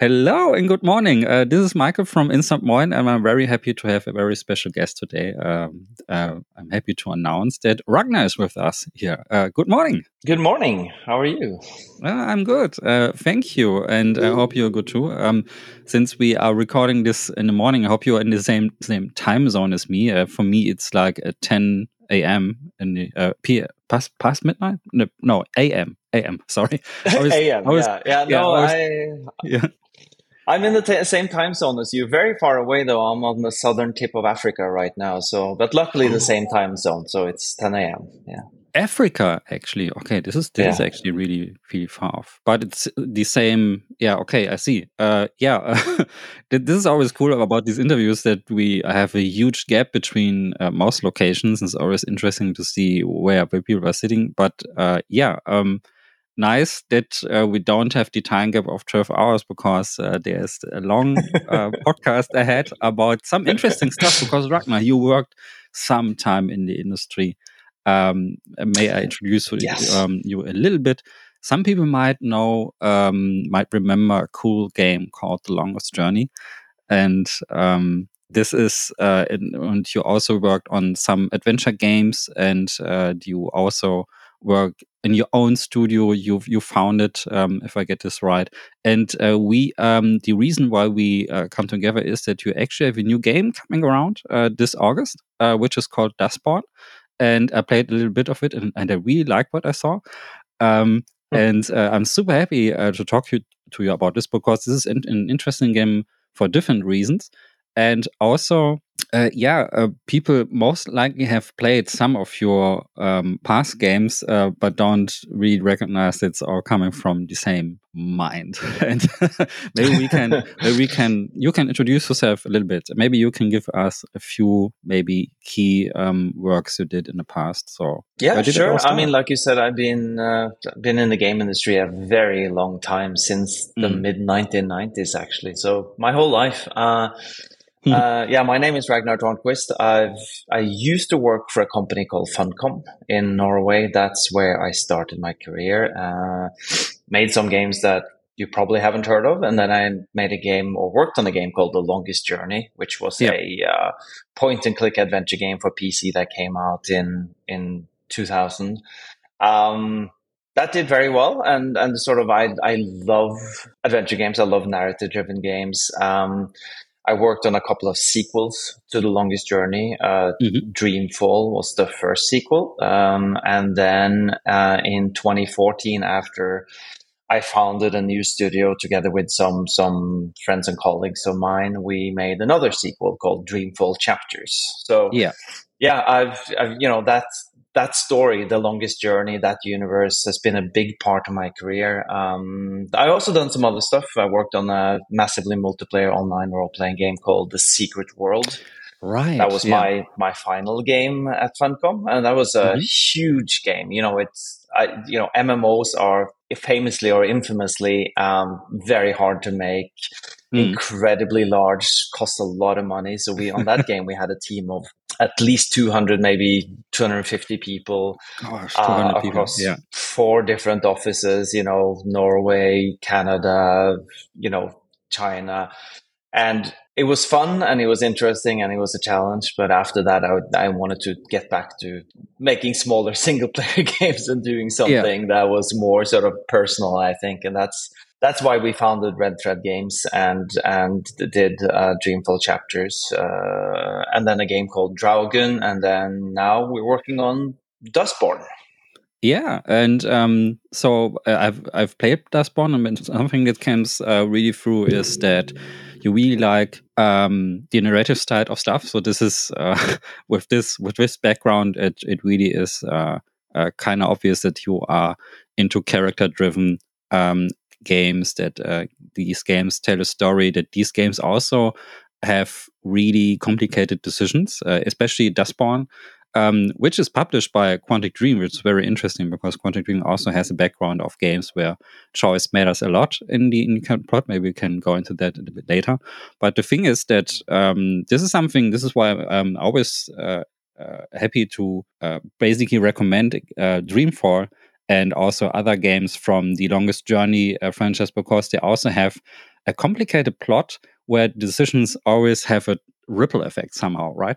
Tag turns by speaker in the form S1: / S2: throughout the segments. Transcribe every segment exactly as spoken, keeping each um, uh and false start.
S1: Hello and good morning. Uh, this is Michael from Instant Moin, and I'm very happy to have a very special guest today. Um, uh, I'm happy to announce that Ragnar is with us here. Uh, good morning.
S2: Good morning. How are you?
S1: Uh, I'm good. Uh, thank you. And I hope you're good too. Um, since we are recording this in the morning, I hope you're in the same same time zone as me. Uh, for me, it's like uh, ten a.m. in the uh, p past past midnight. No, no a m a m. Sorry,
S2: I was, A M. I was, yeah, yeah. No, yeah, I, was, I yeah. I'm in the t- same time zone as you. Very far away though. I'm on the southern tip of Africa right now. So, but luckily the same time zone. So it's ten a.m. Yeah.
S1: Africa, actually. Okay, this is this yeah. is actually really really far off, but it's the same. Yeah, okay, I see. Uh, yeah, this is always cool about these interviews that we have a huge gap between uh, most locations. It's always interesting to see where where people are sitting. But uh, yeah, um, nice that uh, we don't have the time gap of twelve hours because uh, there's a long uh, podcast ahead about some interesting stuff. Because Ragnar, you worked some time in the industry. Um, may I introduce yes. um, you a little bit? Some people might know, um, might remember a cool game called The Longest Journey. And um, this is, uh, in, and you also worked on some adventure games, and uh, you also work in your own studio. You've you founded, um, if I get this right. And uh, we, um, the reason why we uh, come together is that you actually have a new game coming around uh, this August, uh, which is called Dustborn. And I played a little bit of it, and, and I really liked what I saw. Um, mm-hmm. And uh, I'm super happy uh, to talk to you, to you about this because this is an, an interesting game for different reasons. And also, uh, yeah, uh, people most likely have played some of your um, past games, uh, but don't really recognize it's all coming from the same mind. And maybe we can, maybe we can, you can introduce yourself a little bit. Maybe you can give us a few, maybe key um, works you did in the past. So
S2: yeah, sure. I mean, like you said, I've been uh, been in the game industry a very long time, since the mm. mid nineteen nineties, actually. So my whole life. Uh, Uh, yeah, my name is Ragnar Dornquist. I've I used to work for a company called Funcom in Norway. That's where I started my career. Uh, made some games that you probably haven't heard of, and then I made a game or worked on a game called The Longest Journey, which was yeah. a uh, point-and-click adventure game for P C that came out in in two thousand. Um, that did very well, and and sort of I I love adventure games. I love narrative-driven games. Um, I worked on a couple of sequels to The Longest Journey. Uh, mm-hmm. Dreamfall was the first sequel. Um, and then uh, in twenty fourteen, after I founded a new studio together with some some friends and colleagues of mine, we made another sequel called Dreamfall Chapters. So yeah, yeah, I've, I've you know, that's that story, The Longest Journey, that universe has been a big part of my career. Um, I also done some other stuff. I worked on a massively multiplayer online role-playing game called The Secret World.
S1: Right.
S2: That was
S1: yeah.
S2: my my final game at Funcom, and that was a mm-hmm. huge game. You know, it's I, you know, M M Os are famously or infamously um, very hard to make. Mm. Incredibly large, cost a lot of money. So we on that game we had a team of at least two hundred, maybe two hundred fifty people.
S1: Gosh, two hundred
S2: uh,
S1: people.
S2: across
S1: Yeah.
S2: four different offices. You know, Norway, Canada, you know, China, and it was fun and it was interesting and it was a challenge. But after that, I, would, I wanted to get back to making smaller single player games and doing something yeah. that was more sort of personal, I think, and that's. That's why we founded Red Thread Games and and did uh, Dreamfall Chapters, uh, and then a game called Draugen, and then now we're working on Dustborn.
S1: Yeah, and um, so uh, I've I've played Dustborn, and something that comes uh, really through is that you really like um, the narrative side of stuff. So this is uh, with this with this background, it it really is uh, uh, kind of obvious that you are into character driven. Um, games that uh, these games tell a story, that these games also have really complicated decisions, uh, especially Dustborn, um, which is published by Quantic Dream, which is very interesting because Quantic Dream also has a background of games where choice matters a lot in the, in the plot. Maybe we can go into that a bit later. But the thing is that um, this is something, this is why I'm always uh, uh, happy to uh, basically recommend uh, Dreamfall and also other games from the Longest Journey uh, franchise, because they also have a complicated plot where decisions always have a ripple effect somehow, right?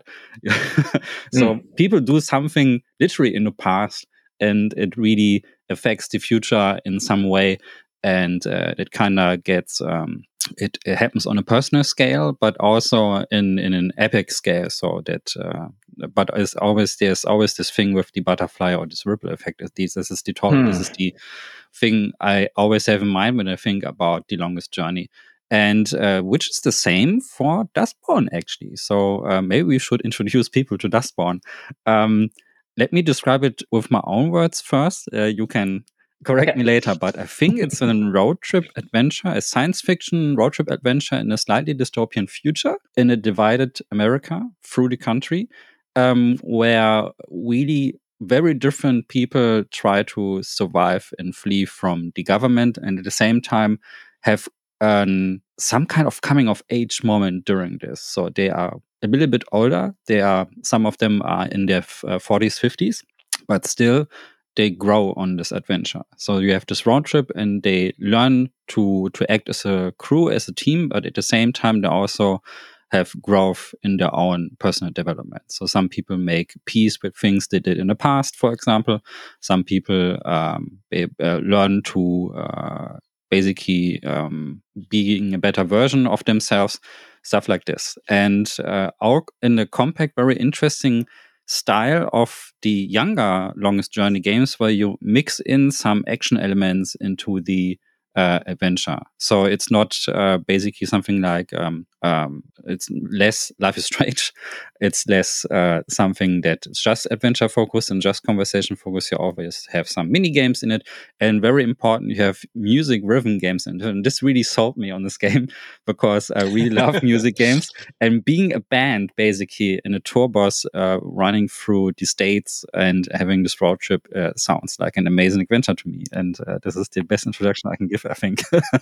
S1: So mm. people do something literally in the past, and it really affects the future in some way, and uh, it kind of gets um, it, it happens on a personal scale, but also in in an epic scale. So that, uh, but it's always there's always this thing with the butterfly or this ripple effect. This, this is the top. Hmm. This is the thing I always have in mind when I think about The Longest Journey. And uh, which is the same for Dustborn, actually. So uh, maybe we should introduce people to Dustborn. Um, let me describe it with my own words first. Uh, you can correct okay. me later, but I think it's a road trip adventure, a science fiction road trip adventure in a slightly dystopian future in a divided America through the country, um, where really very different people try to survive and flee from the government, and at the same time have Um, some kind of coming of age moment during this. So they are a little bit older. They are, some of them are in their uh, forties, fifties, but still they grow on this adventure. So you have this road trip, and they learn to to act as a crew, as a team, but at the same time they also have growth in their own personal development. So some people make peace with things they did in the past, for example. Some people um, they, uh, learn to uh, basically um, being a better version of themselves, stuff like this. And uh, our, in the compact, very interesting style of the younger Longest Journey games, where you mix in some action elements into the uh, adventure. So it's not uh, basically something like um, um, it's less Life is Strange. It's less uh, something that's just adventure focused and just conversation focused. You always have some mini games in it, and very important, you have music driven games in it. And this really sold me on this game because I really love music games, and being a band basically in a tour bus uh, running through the states and having this road trip uh, sounds like an amazing adventure to me. And uh, this is the best introduction I can give, I think.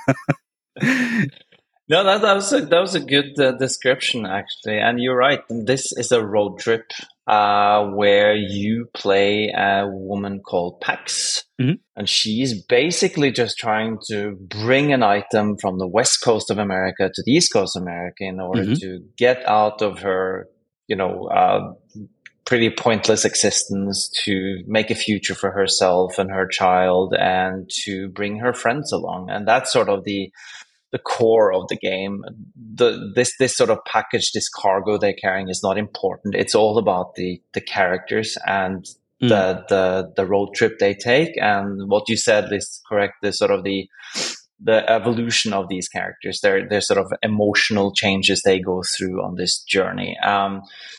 S2: No, that, that was a, that was a good uh, description, actually. And you're right. This is a road trip uh, where you play a woman called Pax. Mm-hmm. And she's basically just trying to bring an item from the west coast of America to the east coast of America in order mm-hmm. to get out of her, you know, uh, pretty pointless existence, to make a future for herself and her child, and to bring her friends along. And that's sort of the the core of the game. The this this sort of package, this cargo they're carrying is not important. It's all about the the characters and mm. the the the road trip they take. And what you said is correct. The sort of the the evolution of these characters, their their sort of emotional changes they go through on this journey. Um,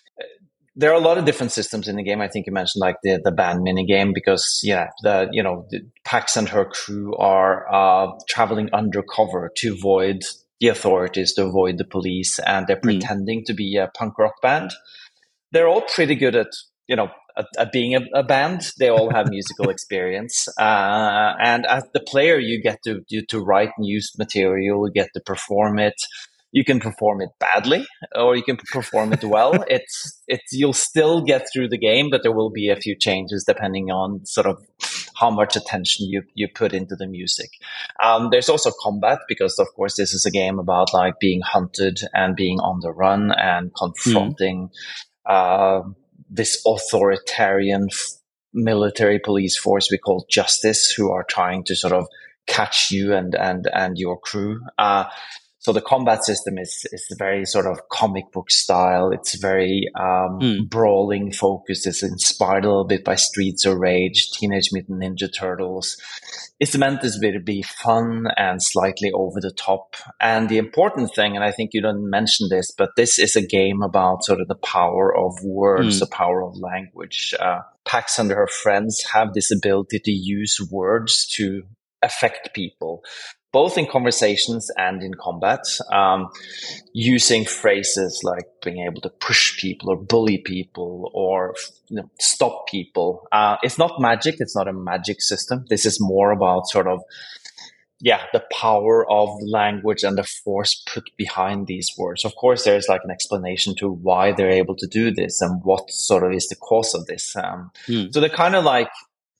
S2: There are a lot of different systems in the game. I think you mentioned like the, the band mini game, because yeah, the, you know, the Pax and her crew are, uh, traveling undercover to avoid the authorities, to avoid the police, and they're mm. pretending to be a punk rock band. They're all pretty good at, you know, at, at being a, a band. They all have musical experience. Uh, and as the player, you get to, you, to write new material, you get to perform it. You can perform it badly, or you can perform it well. It's it's you'll still get through the game, but there will be a few changes depending on sort of how much attention you you put into the music. Um, there's also combat, because of course this is a game about like being hunted and being on the run and confronting mm. uh, this authoritarian f- military police force we call Justice, who are trying to sort of catch you and and and your crew. Uh, So the combat system is is very sort of comic book style. It's very um, mm. brawling focused. It's inspired a little bit by Streets of Rage, Teenage Mutant Ninja Turtles. It's meant to be fun and slightly over the top. And the important thing, and I think you didn't mention this, but this is a game about sort of the power of words, mm. the power of language. Uh, Pax and her friends have this ability to use words to affect people, both in conversations and in combat, um, using phrases like being able to push people or bully people or, you know, stop people. Uh, it's not magic. It's not a magic system. This is more about sort of, yeah, the power of language and the force put behind these words. Of course, there's like an explanation to why they're able to do this and what sort of is the cause of this. Um, mm. So they're kind of like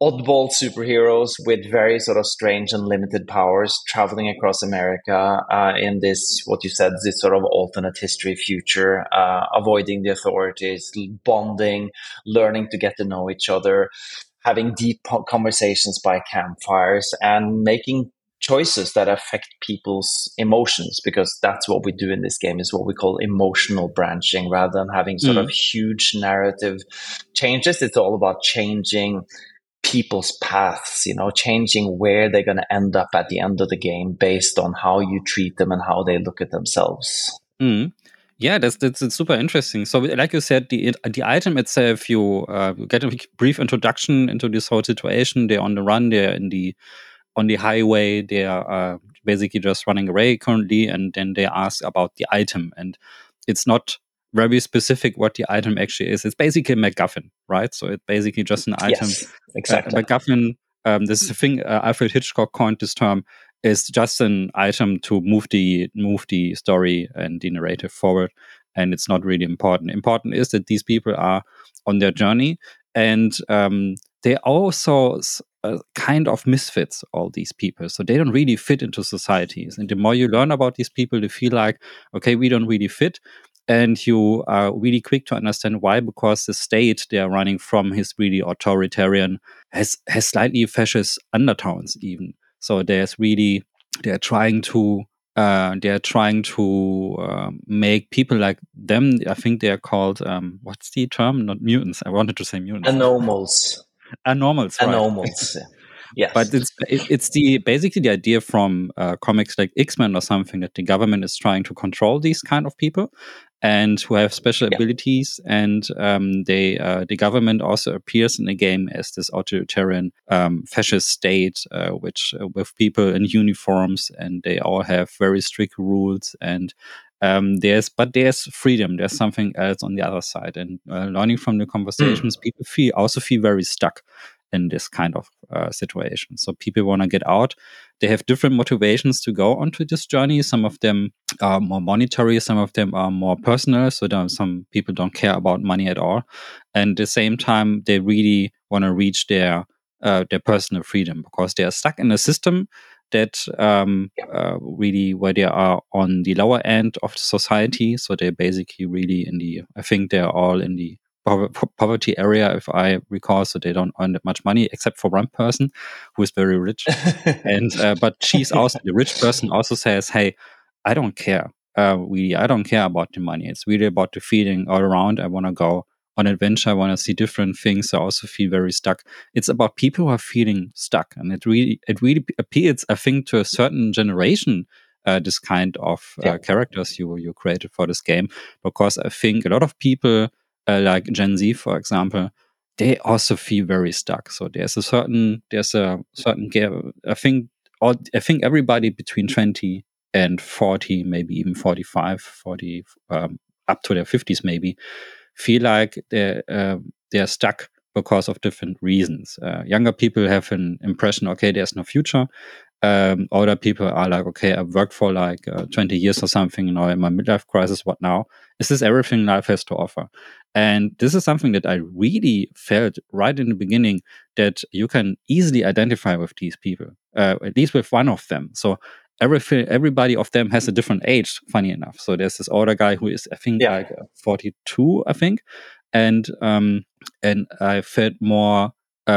S2: oddball superheroes with very sort of strange and limited powers traveling across America uh, in this, what you said, this sort of alternate history future, uh, avoiding the authorities, bonding, learning to get to know each other, having deep conversations by campfires, and making choices that affect people's emotions, because that's what we do in this game, is what we call emotional branching. Rather than having sort
S1: Mm.
S2: of huge narrative changes, it's all about changing people's paths, you know, changing where they're going to end up at the end of the game based on how you treat them and how they look at themselves.
S1: Mm. Yeah, that's, that's that's super interesting. So, like you said, the the item itself, you uh, get a brief introduction into this whole situation. They're on the run. They're in the on the highway. They are uh, basically just running away currently, and then they ask about the item, and it's not very specific what the item actually is. It's basically a MacGuffin, right? So it's basically just an item.
S2: Yes, exactly.
S1: Uh, MacGuffin. Um, this is the thing. Uh, Alfred Hitchcock coined this term. Is just an item to move the move the story and the narrative forward, and it's not really important. Important is that these people are on their journey, and um, they also uh, kind of misfits, all these people. So they don't really fit into societies. And the more you learn about these people, you feel like, okay, we don't really fit. And you are really quick to understand why, because the state they are running from is really authoritarian, has has slightly fascist undertones even. So there's really, they're trying to uh, they're trying to uh, make people like them. I think they're called um, what's the term? Not mutants. I wanted to say mutants.
S2: Anomals.
S1: Anomals, right?
S2: Anomals. Yes.
S1: But it's it, it's the basically the idea from uh, comics like X-Men or something, that the government is trying to control these kind of people and who have special
S2: Yeah.
S1: abilities, and um, they uh, the government also appears in the game as this authoritarian um, fascist state, uh, which uh, with people in uniforms, and they all have very strict rules, and um, there's but there's freedom. There's something else on the other side, and uh, learning from the conversations, mm. people feel also feel very stuck in this kind of uh, situation. So people want to get out. They have different motivations to go onto this journey. Some of them are more monetary, some of them are more personal. So there, some people don't care about money at all. And at the same time, they really want to reach their uh, their personal freedom, because they are stuck in a system that um, uh, really, where they are on the lower end of society. So they're basically really in the, I think they're all in the poverty area, if I recall, so they don't earn that much money, except for one person who is very rich. and uh, but she's also, the rich person also says, "Hey, I don't care. Uh, we I don't care about the money. It's really about the feeling all around. I want to go on adventure. I want to see different things. I also feel very stuck. It's about people who are feeling stuck, and it really it really appeals, I think, to a certain generation." Uh, this kind of uh, yeah. characters you you created for this game, because I think a lot of people, Uh, like Gen Z, for example, they also feel very stuck. So there's a certain, there's a certain gap. I think, all, I think everybody between twenty and forty, maybe even forty-five, forty, um, up to their fifties, maybe, feel like they're uh, they're stuck because of different reasons. Uh, younger people have an impression, okay, there's no future. Um, older people are like, okay, I've worked for like uh, twenty years or something, you know, in my midlife crisis, what now? Is this everything life has to offer? And this is something that I really felt right in the beginning, that you can easily identify with these people, uh, at least with one of them. So everything, everybody of them has a different age, funny enough. So there's this older guy who is, I think, yeah. like uh, forty-two, I think. And, um, and I felt more,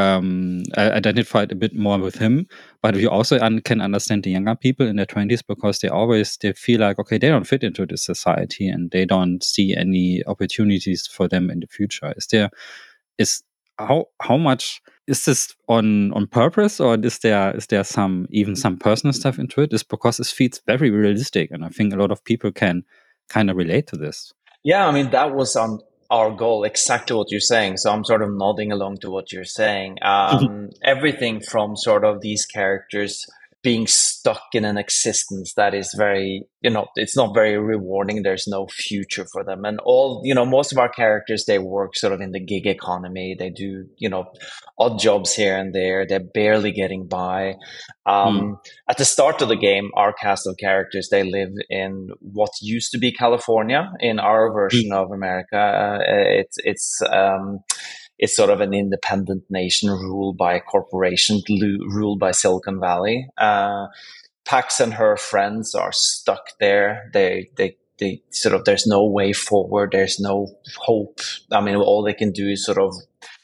S1: um I identified a bit more with him, but we also un- can understand the younger people in their twenties, because they always they feel like, okay, they don't fit into this society and they don't see any opportunities for them in the future. Is there is how how much is this on on purpose, or is there is there some even some personal stuff into it? Is because it feels very realistic, and I think a lot of people can kind of relate to this.
S2: Yeah, I mean, that was on our goal, exactly what you're saying. So I'm sort of nodding along to what you're saying. Um, everything from sort of these characters being stuck in an existence that is very, you know, it's not very rewarding. There's no future for them. And all, you know, most of our characters, they work sort of in the gig economy. They do, you know, odd jobs here and there. They're barely getting by. Um, mm. At the start of the game, our cast of characters, they live in what used to be California. In our version mm. of America, uh, it's, it's, um, is sort of an independent nation ruled by a corporation, ruled by Silicon Valley. Uh, Pax and her friends are stuck there. They, they, they sort of, there's no way forward. There's no hope. I mean, all they can do is sort of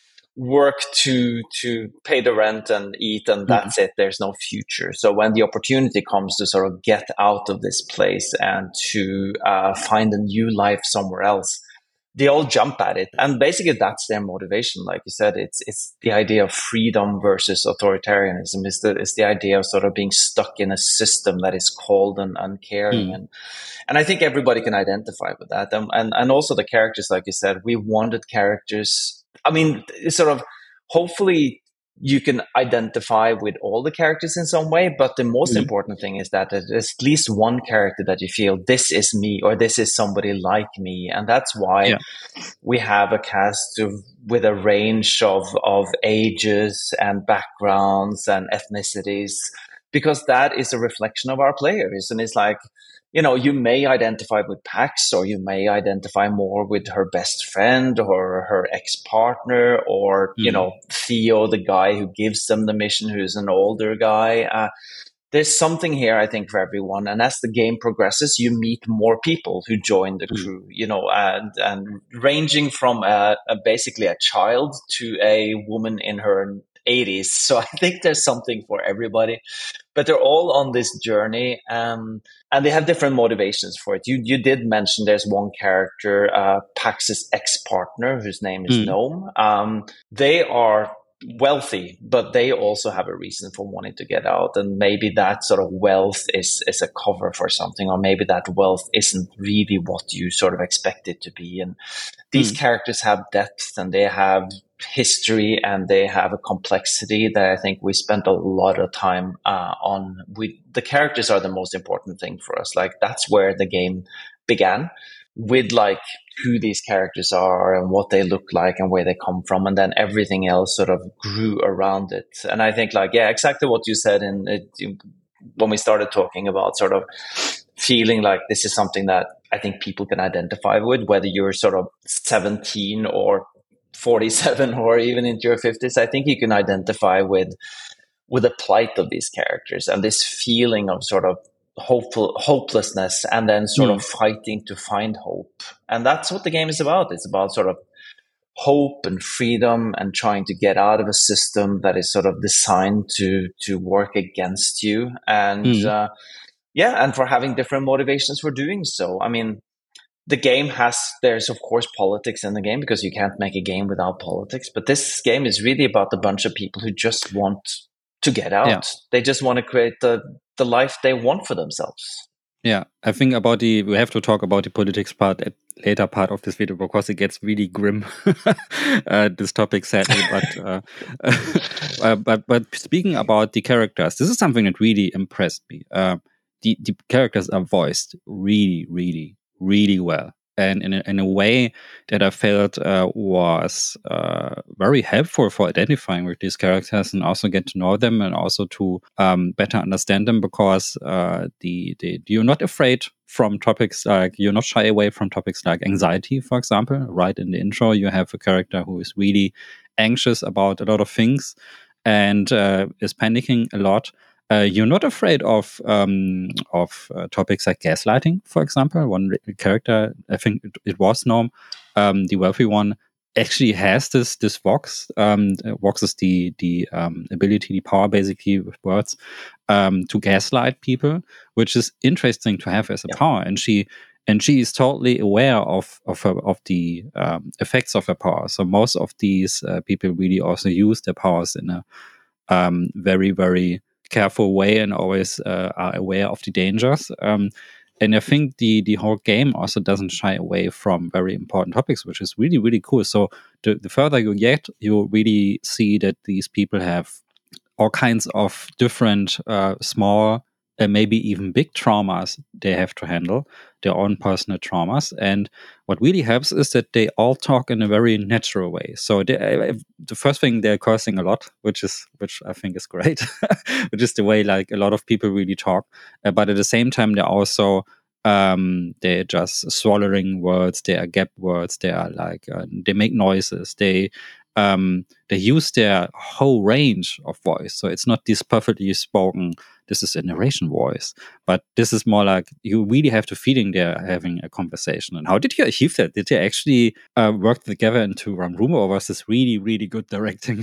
S2: work to to pay the rent and eat, and that's mm-hmm. it. There's no future. So when the opportunity comes to sort of get out of this place and to uh, find a new life somewhere else, they all jump at it. And basically that's their motivation. Like you said, it's it's the idea of freedom versus authoritarianism. It's the, it's the idea of sort of being stuck in a system that is cold and uncaring. Mm. And and I think everybody can identify with that. And, and, and also the characters, like you said, we wanted characters. I mean, it's sort of, hopefully you can identify with all the characters in some way, but the most mm-hmm. important thing is that there's at least one character that you feel, this is me, or this is somebody like me. And that's why yeah. we have a cast of, with a range of, of ages and backgrounds and ethnicities, because that is a reflection of our players. And it's like, you know, you may identify with Pax, or you may identify more with her best friend or her ex-partner, or, mm-hmm. you know, Theo, the guy who gives them the mission, who's an older guy. Uh, there's something here, I think, for everyone. And as the game progresses, you meet more people who join the mm-hmm. crew, you know, and, and ranging from a, a basically a child to a woman in her eighties. So I think there's something for everybody, but they're all on this journey, um, and they have different motivations for it. You you did mention there's one character, uh, Pax's ex-partner, whose name is mm. Gnome. Um, they are wealthy, but they also have a reason for wanting to get out, and maybe that sort of wealth is is a cover for something, or maybe that wealth isn't really what you sort of expect it to be. And these mm. characters have depth, and they have history, and they have a complexity that I think we spent a lot of time uh, on. We the characters are the most important thing for us. Like, that's where the game began, with like who these characters are and what they look like and where they come from, and then everything else sort of grew around it. And I think, like, yeah, exactly what you said in it, when we started talking about sort of feeling like this is something that I think people can identify with, whether you're sort of seventeen or forty-seven or even into your fifties. I think you can identify with with the plight of these characters and this feeling of sort of hopeful hopelessness, and then sort mm. of fighting to find hope. And that's what the game is about. It's about sort of hope and freedom, and trying to get out of a system that is sort of designed to to work against you. And mm. uh, yeah, and for having different motivations for doing so. I mean, the game has, there's of course politics in the game, because you can't make a game without politics. But this game is really about a bunch of people who just want to get out. Yeah. They just want to create the, the life they want for themselves.
S1: Yeah, I think about the, we have to talk about the politics part at later part of this video, because it gets really grim, uh, this topic, sadly. But, uh, uh, but but speaking about the characters, this is something that really impressed me. Uh, the, the characters are voiced really, really, really well, and in a, in a way that I felt uh, was uh, very helpful for identifying with these characters, and also get to know them, and also to um, better understand them, because uh, the, the you're not afraid from topics like, you're not shy away from topics like anxiety, for example. Right in the intro, you have a character who is really anxious about a lot of things and uh, is panicking a lot. Uh, you're not afraid of um, of uh, topics like gaslighting, for example. One character, I think it, it was Gnome, um, the wealthy one, actually has this this vox. Um, vox is the the um, ability, the power, basically, with words, um, to gaslight people, which is interesting to have as a yeah. power. And she and she is totally aware of of her, of the um, effects of her power. So most of these uh, people really also use their powers in a um, very very careful way, and always uh, are aware of the dangers. Um, and I think the the whole game also doesn't shy away from very important topics, which is really, really cool. So the, the further you get, you really see that these people have all kinds of different uh, small and maybe even big traumas they have to handle, their own personal traumas. And what really helps is that they all talk in a very natural way. So they, uh, the first thing, they're cursing a lot, which is which I think is great, which is the way like a lot of people really talk. Uh, but at the same time, they're also um, they're just swallowing words. They are gap words. They are like uh, they make noises. They um, they use their whole range of voice. So it's not this perfectly spoken, this is a narration voice, but this is more like you really have to feeling they're having a conversation. And how did you achieve that? Did you actually uh, work together into Run Rumor, or was this really, really good directing?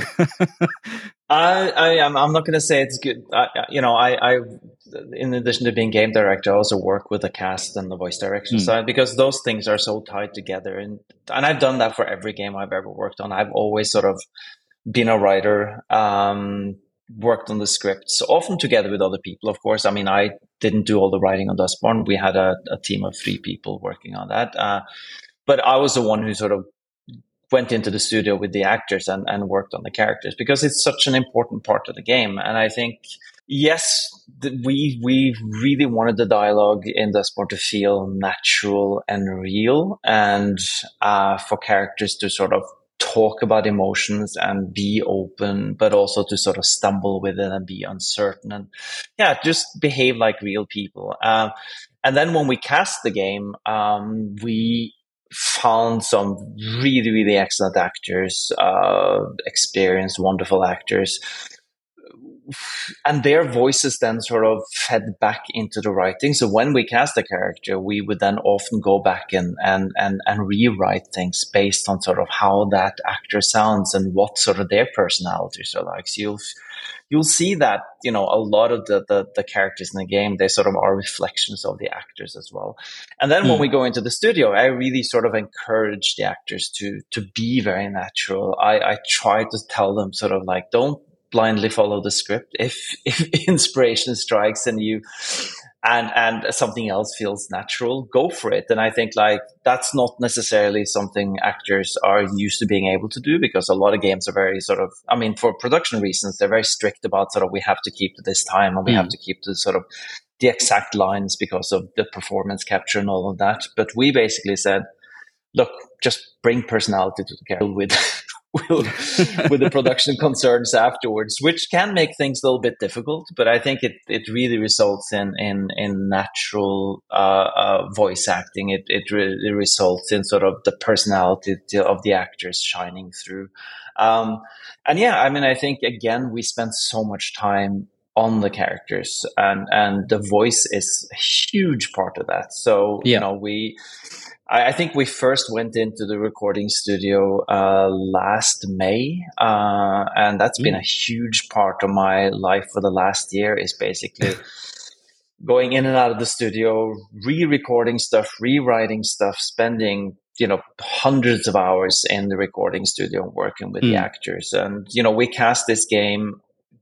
S2: I, I am. I'm not going to say it's good. I, you know, I, I, in addition to being game director, I also work with the cast and the voice direction mm. side, because those things are so tied together. And and I've done that for every game I've ever worked on. I've always sort of been a writer, um, worked on the scripts, often together with other people. Of course, I mean, I didn't do all the writing on Dustborn. We had a, a team of three people working on that, uh, but I was the one who sort of went into the studio with the actors and, and worked on the characters, because it's such an important part of the game. And I think, yes, we we really wanted the dialogue in Dustborn to feel natural and real, and uh, for characters to sort of talk about emotions and be open, but also to sort of stumble with it and be uncertain and, yeah, just behave like real people. Um, and then when we cast the game, um, we found some really, really excellent actors, uh, experienced, wonderful actors. And their voices then sort of fed back into the writing. So when we cast a character, we would then often go back and, and, and, and rewrite things based on sort of how that actor sounds and what sort of their personalities are like. So you'll, you'll see that, you know, a lot of the, the, the characters in the game, they sort of are reflections of the actors as well. And then mm. when we go into the studio, I really sort of encourage the actors to, to be very natural. I, I try to tell them sort of like, don't blindly follow the script. If, if inspiration strikes and you, and, and something else feels natural, go for it. And I think like that's not necessarily something actors are used to being able to do, because a lot of games are very sort of, I mean, for production reasons, they're very strict about sort of, we have to keep to this time and we mm. have to keep to sort of the exact lines because of the performance capture and all of that. But we basically said, look, just bring personality to the character with with the production concerns afterwards, which can make things a little bit difficult. But I think it, it really results in in in natural uh, uh, voice acting. It it really results in sort of the personality of the actors shining through. Um, and yeah, I mean, I think again we spent so much time on the characters, and and the voice is a huge part of that. So yeah. you know we. I think we first went into the recording studio uh, last May, uh, and that's mm. been a huge part of my life for the last year, is basically going in and out of the studio, re-recording stuff, rewriting stuff, spending, you know, hundreds of hours in the recording studio working with mm. the actors. And, you know, we cast this game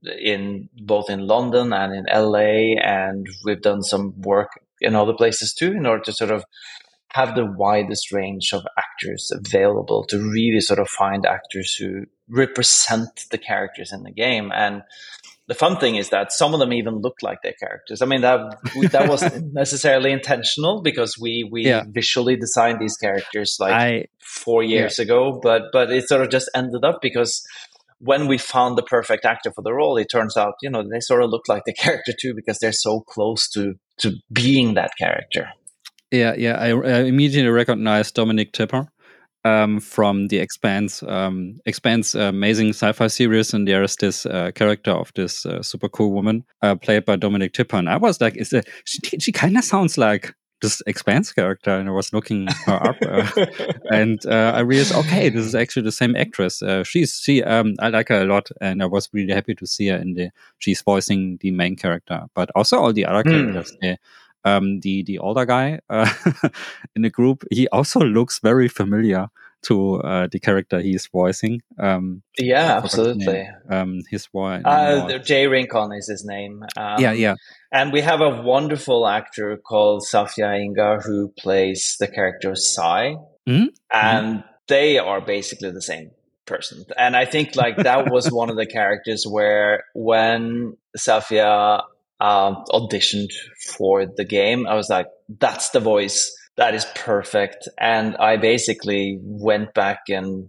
S2: in both in London and in L A, and we've done some work in other places too, in order to sort of have the widest range of actors available, to really sort of find actors who represent the characters in the game. And the fun thing is that some of them even look like their characters. I mean, that that wasn't necessarily intentional, because we we yeah. visually designed these characters like I, four years yeah. ago, but but it sort of just ended up because when we found the perfect actor for the role, it turns out, you know, they sort of look like the character too, because they're so close to to being that character.
S1: Yeah, yeah. I, I immediately recognized Dominic Tipper um, from the Expanse, um, Expanse uh, amazing sci-fi series, and there is this uh, character of this uh, super cool woman uh, played by Dominic Tipper, and I was like, "Is it?" She, she kind of sounds like this Expanse character, and I was looking her up, uh, and uh, I realized, okay, this is actually the same actress. Uh, she's she. Um, I like her a lot, and I was really happy to see her in the. She's voicing the main character, but also all the other mm. characters. Yeah. Um, the the older guy uh, in the group, he also looks very familiar to uh, the character he's voicing. Um,
S2: yeah, absolutely.
S1: Um, his voice.
S2: Uh, Jay Rincon is his name. Um,
S1: yeah, yeah.
S2: And we have a wonderful actor called Safia Inga who plays the character Sai, mm-hmm. and mm-hmm. they are basically the same person. And I think like that was one of the characters where when Safia Um, auditioned for the game, I was like, that's the voice, that is perfect. And I basically went back and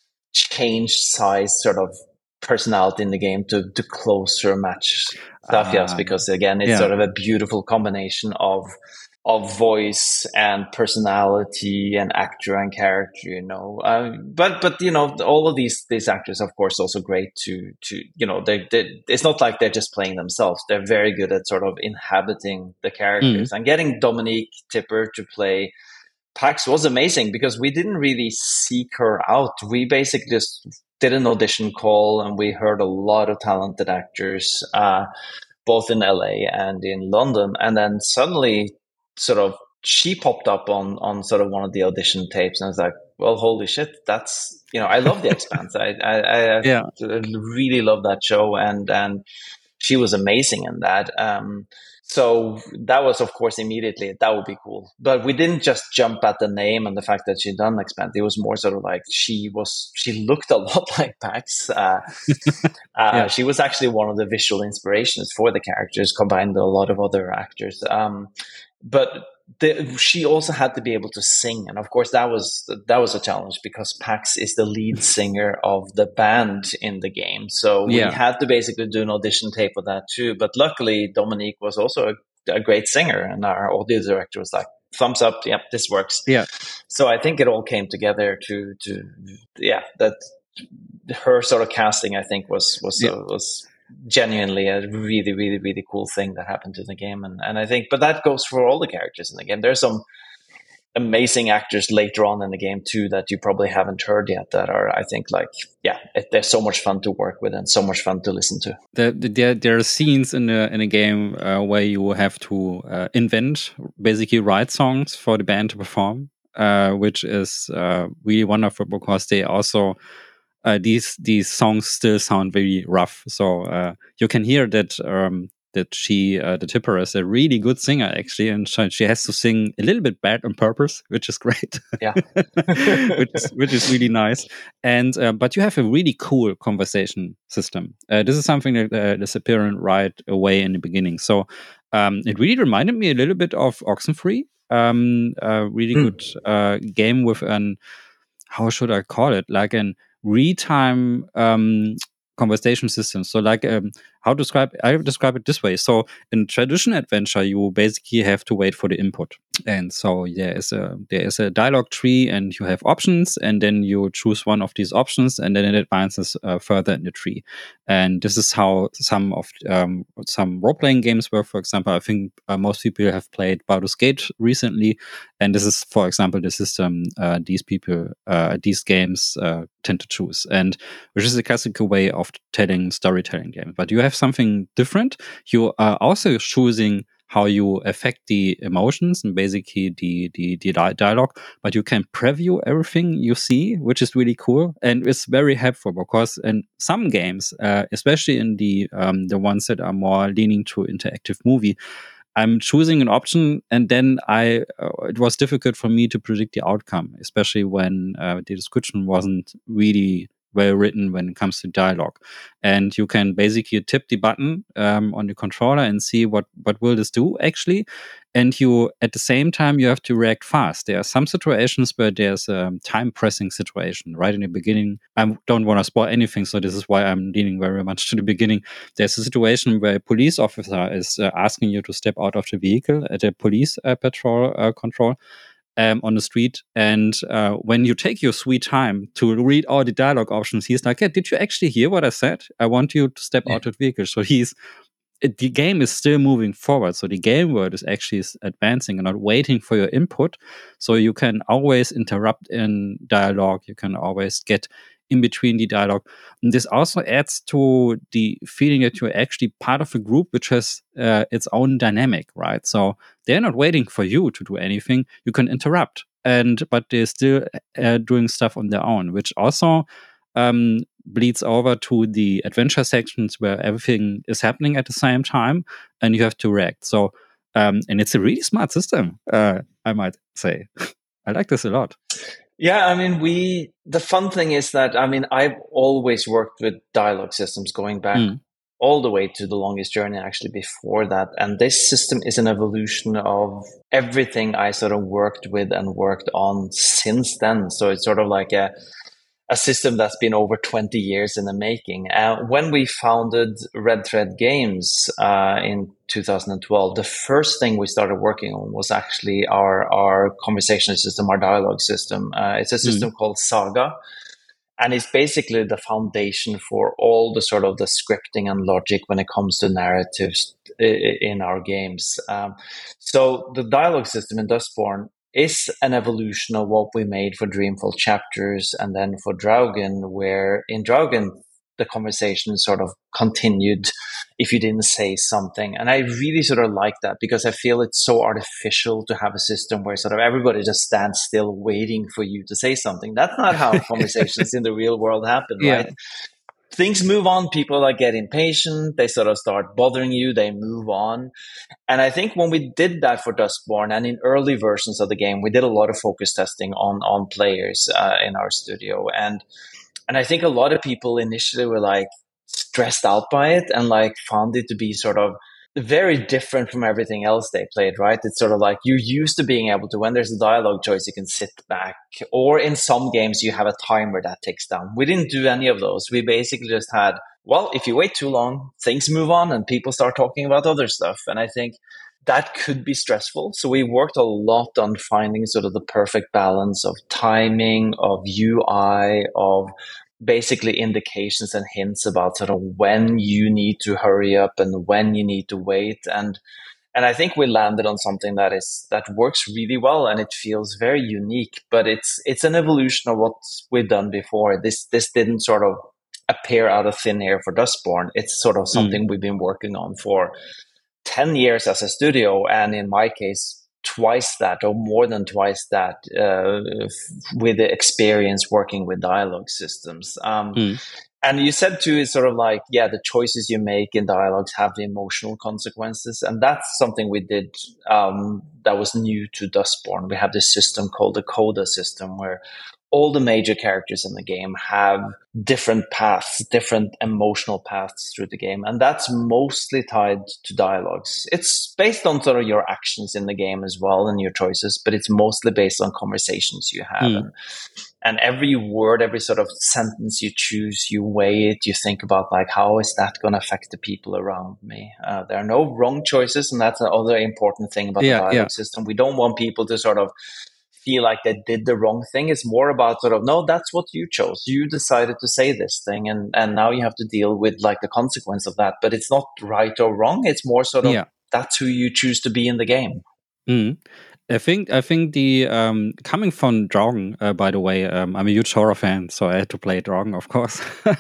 S2: changed Sai's sort of personality in the game to, to closer match Safia's, uh, because again, it's yeah. sort of a beautiful combination of of voice and personality and actor and character, you know. Uh, but but you know, all of these these actors, of course, also great to to you know. They, they it's not like they're just playing themselves. They're very good at sort of inhabiting the characters.
S1: Mm.
S2: And getting Dominique Tipper to play Pax was amazing because we didn't really seek her out. We basically just did an audition call, and we heard a lot of talented actors, uh, both in L A and in London. And then suddenly, sort of, she popped up on on sort of one of the audition tapes, and I was like, "Well, holy shit, that's you know, I love The Expanse. I I, I
S1: Yeah.
S2: really love that show, and and she was amazing in that." Um, so that was, of course, immediately, that would be cool. But we didn't just jump at the name and the fact that she'd done Expand. It was more sort of like she was, she looked a lot like Pax. Uh, uh,
S1: Yeah.
S2: She was actually one of the visual inspirations for the characters, combined with a lot of other actors. Um, but the, she also had to be able to sing, and of course that was that was a challenge because Pax is the lead singer of the band in the game. So we
S1: Yeah.
S2: had to basically do an audition tape of that too. But luckily, Dominique was also a, a great singer, and our audio director was like, "Thumbs up, yep, this works."
S1: Yeah.
S2: So I think it all came together to to yeah, that her sort of casting, I think, was was
S1: Yeah.
S2: uh, was genuinely a really, really, really cool thing that happened to the game. And, and I think, but that goes for all the characters in the game. There's some amazing actors later on in the game too that you probably haven't heard yet that are, I think, like, yeah, it, they're so much fun to work with and so much fun to listen to.
S1: There, there, there are scenes in a in a game uh, where you have to uh, invent, basically write songs for the band to perform, uh, which is uh, really wonderful because they also uh, these these songs still sound very rough. So uh, you can hear that um, that she uh, the Tipper is a really good singer actually, and she, she has to sing a little bit bad on purpose, which is great.
S2: Yeah,
S1: which is, which is really nice. And uh, but you have a really cool conversation system. Uh, this is something that uh, is apparent right away in the beginning. So um, it really reminded me a little bit of Oxenfree. Um, a really
S2: Mm.
S1: good uh, game with an, how should I call it, like an real-time um, conversation system. So like um, how to describe I describe it this way. So in traditional adventure, you basically have to wait for the input. And so there is a there is a dialogue tree, and you have options, and then you choose one of these options, and then it advances uh, further in the tree. And this is how some of um, some role playing games work. For example, I think uh, most people have played Baldur's Gate recently, and this is, for example, the system uh, these people uh, these games uh, tend to choose, and which is a classical way of telling storytelling games. But you have something different. You are also choosing how you affect the emotions and basically the, the, the dialogue, but you can preview everything you see, which is really cool. And it's very helpful because in some games, uh, especially in the, um, the ones that are more leaning to interactive movie, I'm choosing an option, and then I uh, it was difficult for me to predict the outcome, especially when uh, the description wasn't really well written when it comes to dialogue. And you can basically tip the button um, on the controller and see what what will this do actually. And you, at the same time, you have to react fast. There are some situations where there's a time pressing situation right in the beginning. I don't want to spoil anything, so this is why I'm leaning very much to the beginning. There's a situation where a police officer is uh, asking you to step out of the vehicle at a police uh, patrol uh, control um, on the street. And uh, when you take your sweet time to read all the dialogue options, he's like, "Yeah, did you actually hear what I said? I want you to step
S2: Yeah.
S1: out of the vehicle." So he's it, the game is still moving forward. So the game world is actually advancing and not waiting for your input. So you can always interrupt in dialogue. You can always get in between the dialogue. And this also adds to the feeling that you're actually part of a group which has uh, its own dynamic, right? So they're not waiting for you to do anything. You can interrupt, and but they're still uh, doing stuff on their own, which also um, bleeds over to the adventure sections where everything is happening at the same time and you have to react. So, um, and it's a really smart system, uh, I might say. I like this a lot.
S2: Yeah, I mean, we, the fun thing is that, I mean, I've always worked with dialogue systems going back mm. all the way to The Longest Journey, actually, before that. And this system is an evolution of everything I sort of worked with and worked on since then. So it's sort of like a, a system that's been over twenty years in the making. Uh, when we founded Red Thread Games uh, in two thousand twelve, the first thing we started working on was actually our, our conversation system, our dialogue system. Uh, it's a system mm. called Saga. And it's basically the foundation for all the sort of the scripting and logic when it comes to narratives in our games. Um, so the dialogue system in Dustborn is an evolution of what we made for Dreamfall Chapters and then for Draugen, where in Draugen, the conversation sort of continued if you didn't say something. And I really sort of like that because I feel it's so artificial to have a system where sort of everybody just stands still waiting for you to say something. That's not how conversations in the real world happen, yeah. right? Things move on. People like get impatient. They sort of start bothering you. They move on. And I think when we did that for Dustborn and in early versions of the game, we did a lot of focus testing on, on players uh, in our studio. And And I think a lot of people initially were like stressed out by it and like found it to be sort of very different from everything else they played, right? It's sort of like you're used to being able to, when there's a dialogue choice, you can sit back. Or in some games, you have a timer that ticks down. We didn't do any of those. We basically just had, well, if you wait too long, things move on and people start talking about other stuff. And I think that could be stressful. So we worked a lot on finding sort of the perfect balance of timing, of U I, of basically indications and hints about sort of when you need to hurry up and when you need to wait. And and I think we landed on something that is that works really well and it feels very unique, but it's it's an evolution of what we've done before. This this didn't sort of appear out of thin air for Dustborn. It's sort of something mm. we've been working on for ten years as a studio, and in my case, twice that or more than twice that uh, with the experience working with dialogue systems. Um, mm. And you said too, it's sort of like, yeah, the choices you make in dialogues have the emotional consequences. And that's something we did um, that was new to Dustborn. We have this system called the Coda system where all the major characters in the game have different paths, different emotional paths through the game. And that's mostly tied to dialogues. It's based on sort of your actions in the game as well and your choices, but it's mostly based on conversations you have. Mm. And, and every word, every sort of sentence you choose, you weigh it, you think about like, how is that going to affect the people around me? Uh, there are no wrong choices. And that's the other important thing about yeah, the dialogue yeah. system. We don't want people to sort of feel like they did the wrong thing. It's more about sort of, no, that's what you chose. You decided to say this thing and, and now you have to deal with like the consequence of that. But it's not right or wrong. It's more sort of, yeah. that's who you choose to be in the game.
S1: Mm. I think I think the um, coming from Draugen, uh, by the way, um, I'm a huge horror fan, so I had to play Draugen, of course.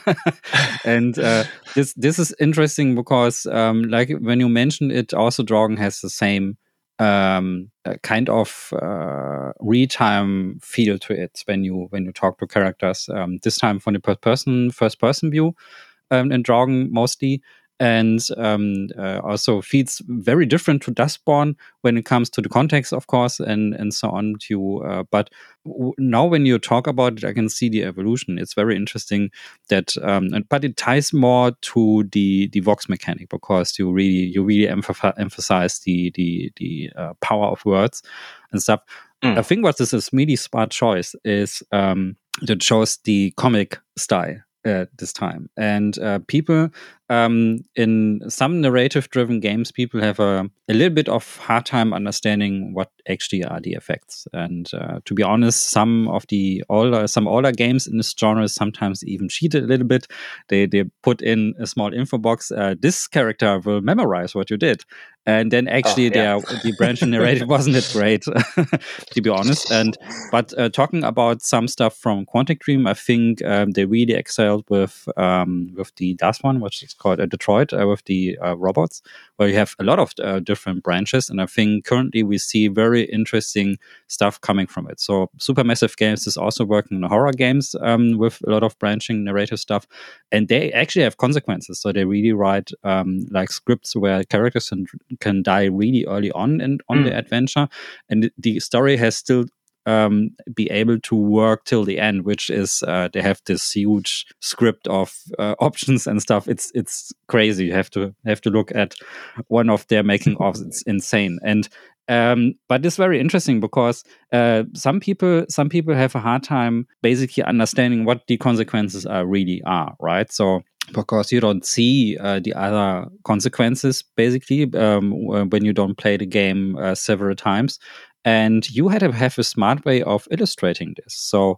S1: and uh, this this is interesting because, um, like when you mentioned it, also Draugen has the same um uh, kind of uh real-time feel to it when you when you talk to characters, um this time from the first person first person view um in Draugen mostly, and um uh, also feels very different to Dustborn when it comes to the context, of course, and and so on to uh, but w- now when you talk about it, I can see the evolution. It's very interesting that um and, but it ties more to the the Vox mechanic because you really you really emph- emphasize the the the uh, power of words and stuff. mm. I think what this is really smart choice is um that shows the comic style at this time. And uh, people um, in some narrative-driven games, people have a, a little bit of hard time understanding what actually are the effects. And uh, to be honest, some of the older, some older games in this genre sometimes even cheated a little bit. They they put in a small info box. Uh, this character will memorize what you did. And then actually, oh, yeah. their, the branch and narrative wasn't it great, to be honest. And but uh, talking about some stuff from Quantic Dream, I think um, they really excelled with um, with the last one, which is called uh, Detroit, uh, with the uh, robots, where you have a lot of uh, different branches. And I think currently we see very interesting stuff coming from it. So Supermassive Games is also working on horror games um, with a lot of branching narrative stuff, and they actually have consequences. So they really write um, like scripts where characters can can die really early on in on mm. the adventure, and the story has still um, be able to work till the end, which is uh, they have this huge script of uh, options and stuff. It's it's crazy. You have to have to look at one of their making ofs. It's insane. And Um, but it's very interesting because uh, some people some people have a hard time basically understanding what the consequences are really are, right? So because you don't see uh, the other consequences basically um, when you don't play the game uh, several times, and you had to have a smart way of illustrating this. So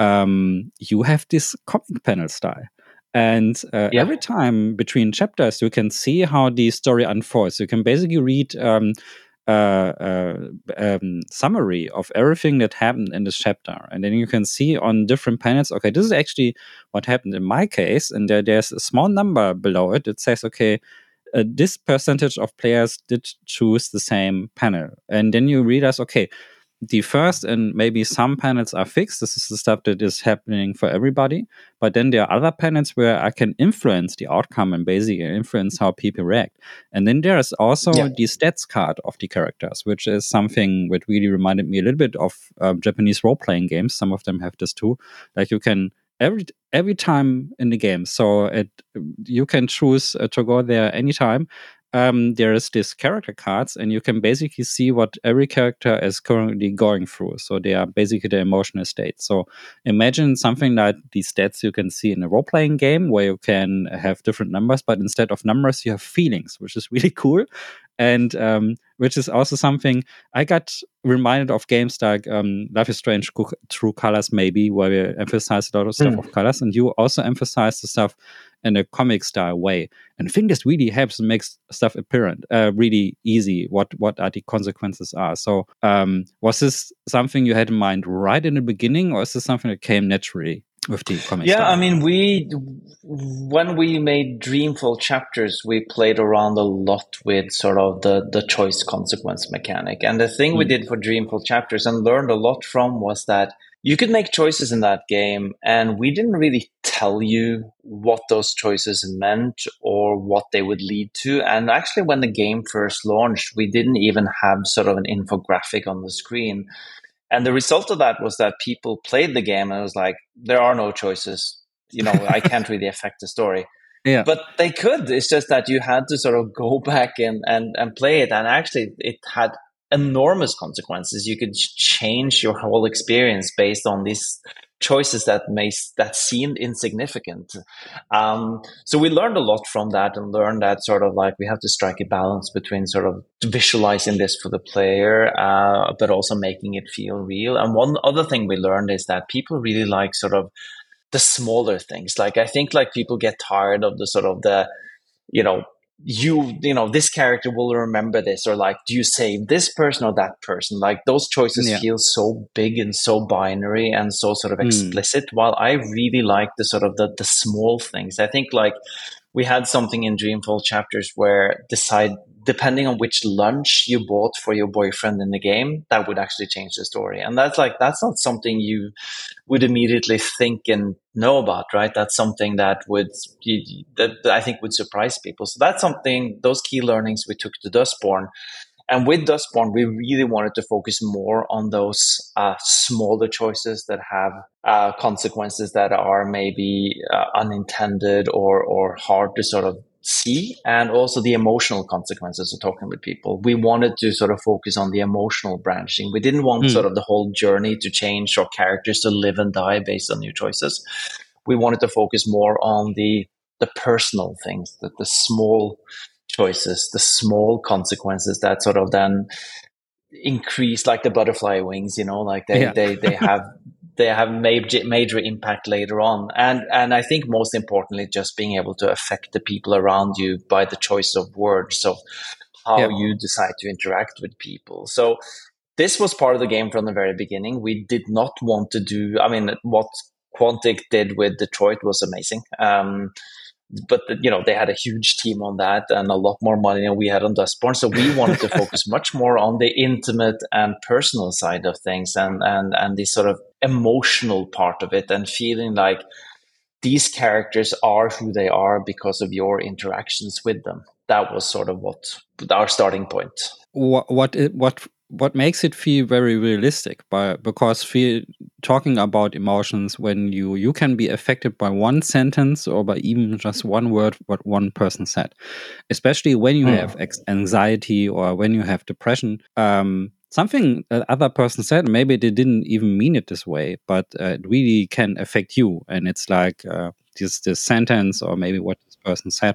S1: um, you have this comic panel style. And uh,
S2: Yeah.
S1: every time between chapters, you can see how the story unfolds. You can basically read um, uh, uh, um, summary of everything that happened in this chapter, and then you can see on different panels. Okay, this is actually what happened in my case, and there, there's a small number below it. It says, okay, uh, this percentage of players did choose the same panel, and then you realize, okay, the first and maybe some panels are fixed. This is the stuff that is happening for everybody. But then there are other panels where I can influence the outcome and basically influence how people react. And then there is also yeah. the stats card of the characters, which is something that really reminded me a little bit of um, Japanese role-playing games. Some of them have this too. Like you can every every time in the game, so it you can choose uh, to go there anytime. Um, there is this character cards, and you can basically see what every character is currently going through. So they are basically the emotional state. So imagine something like the stats you can see in a role-playing game where you can have different numbers, but instead of numbers, you have feelings, which is really cool. And um, which is also something I got reminded of games like um, Life is Strange True Colors, maybe, where we emphasize a lot of stuff mm. of colors, and you also emphasize the stuff in a comic style way. And I think this really helps and makes stuff apparent, uh, really easy, what what are the consequences are. So um, was this something you had in mind right in the beginning, or is this something that came naturally with the comic
S2: yeah,
S1: style?
S2: I mean, we when we made Dreamfall chapters, we played around a lot with sort of the, the choice consequence mechanic. And the thing mm. we did for Dreamfall chapters and learned a lot from was that you could make choices in that game, and we didn't really tell you what those choices meant or what they would lead to. And actually, when the game first launched, we didn't even have sort of an infographic on the screen. And the result of that was that people played the game and it was like, there are no choices. You know, I can't really affect the story.
S1: Yeah.
S2: But they could. It's just that you had to sort of go back and, and, and play it. And actually, it had enormous consequences. You could change your whole experience based on these choices that may that seemed insignificant. Um, so we learned a lot from that, and learned that sort of like we have to strike a balance between sort of visualizing this for the player, uh, but also making it feel real. And one other thing we learned is that people really like sort of the smaller things. Like I think like people get tired of the sort of the, you know, you you know this character will remember this, or like, do you save this person or that person? Like those choices yeah. feel so big and so binary and so sort of explicit, mm. while I really like the sort of the the small things. I think like we had something in Dreamfall chapters where decide depending on which lunch you bought for your boyfriend in the game, that would actually change the story. And that's like that's not something you would immediately think and know about, right? That's something that would that I think would surprise people. So that's something, those key learnings we took to Dustborn. And with Dustborn, we really wanted to focus more on those uh, smaller choices that have uh, consequences that are maybe uh, unintended or or hard to sort of see, and also the emotional consequences of talking with people. We wanted to sort of focus on the emotional branching. We didn't want mm. sort of the whole journey to change or characters to live and die based on your choices. We wanted to focus more on the the personal things, that the small choices, the small consequences that sort of then increase, like the butterfly wings, you know, like they, yeah. they, they have, they have major, major impact later on. And, and I think most importantly, just being able to affect the people around you by the choice of words. So how yeah. you decide to interact with people. So this was part of the game from the very beginning. We did not want to do, I mean, what Quantic did with Detroit was amazing. Um, But, you know, they had a huge team on that and a lot more money than we had on Dustborn. So we wanted to focus much more on the intimate and personal side of things, and, and, and the sort of emotional part of it, and feeling like these characters are who they are because of your interactions with them. That was sort of what our starting point.
S1: What what what what makes it feel very realistic? By because feel talking about emotions when you you can be affected by one sentence or by even just one word what one person said, especially when you
S2: Mm.
S1: have ex- anxiety or when you have depression. Um, something the other person said, maybe they didn't even mean it this way, but uh, it really can affect you. And it's like uh, this this sentence or maybe what this person said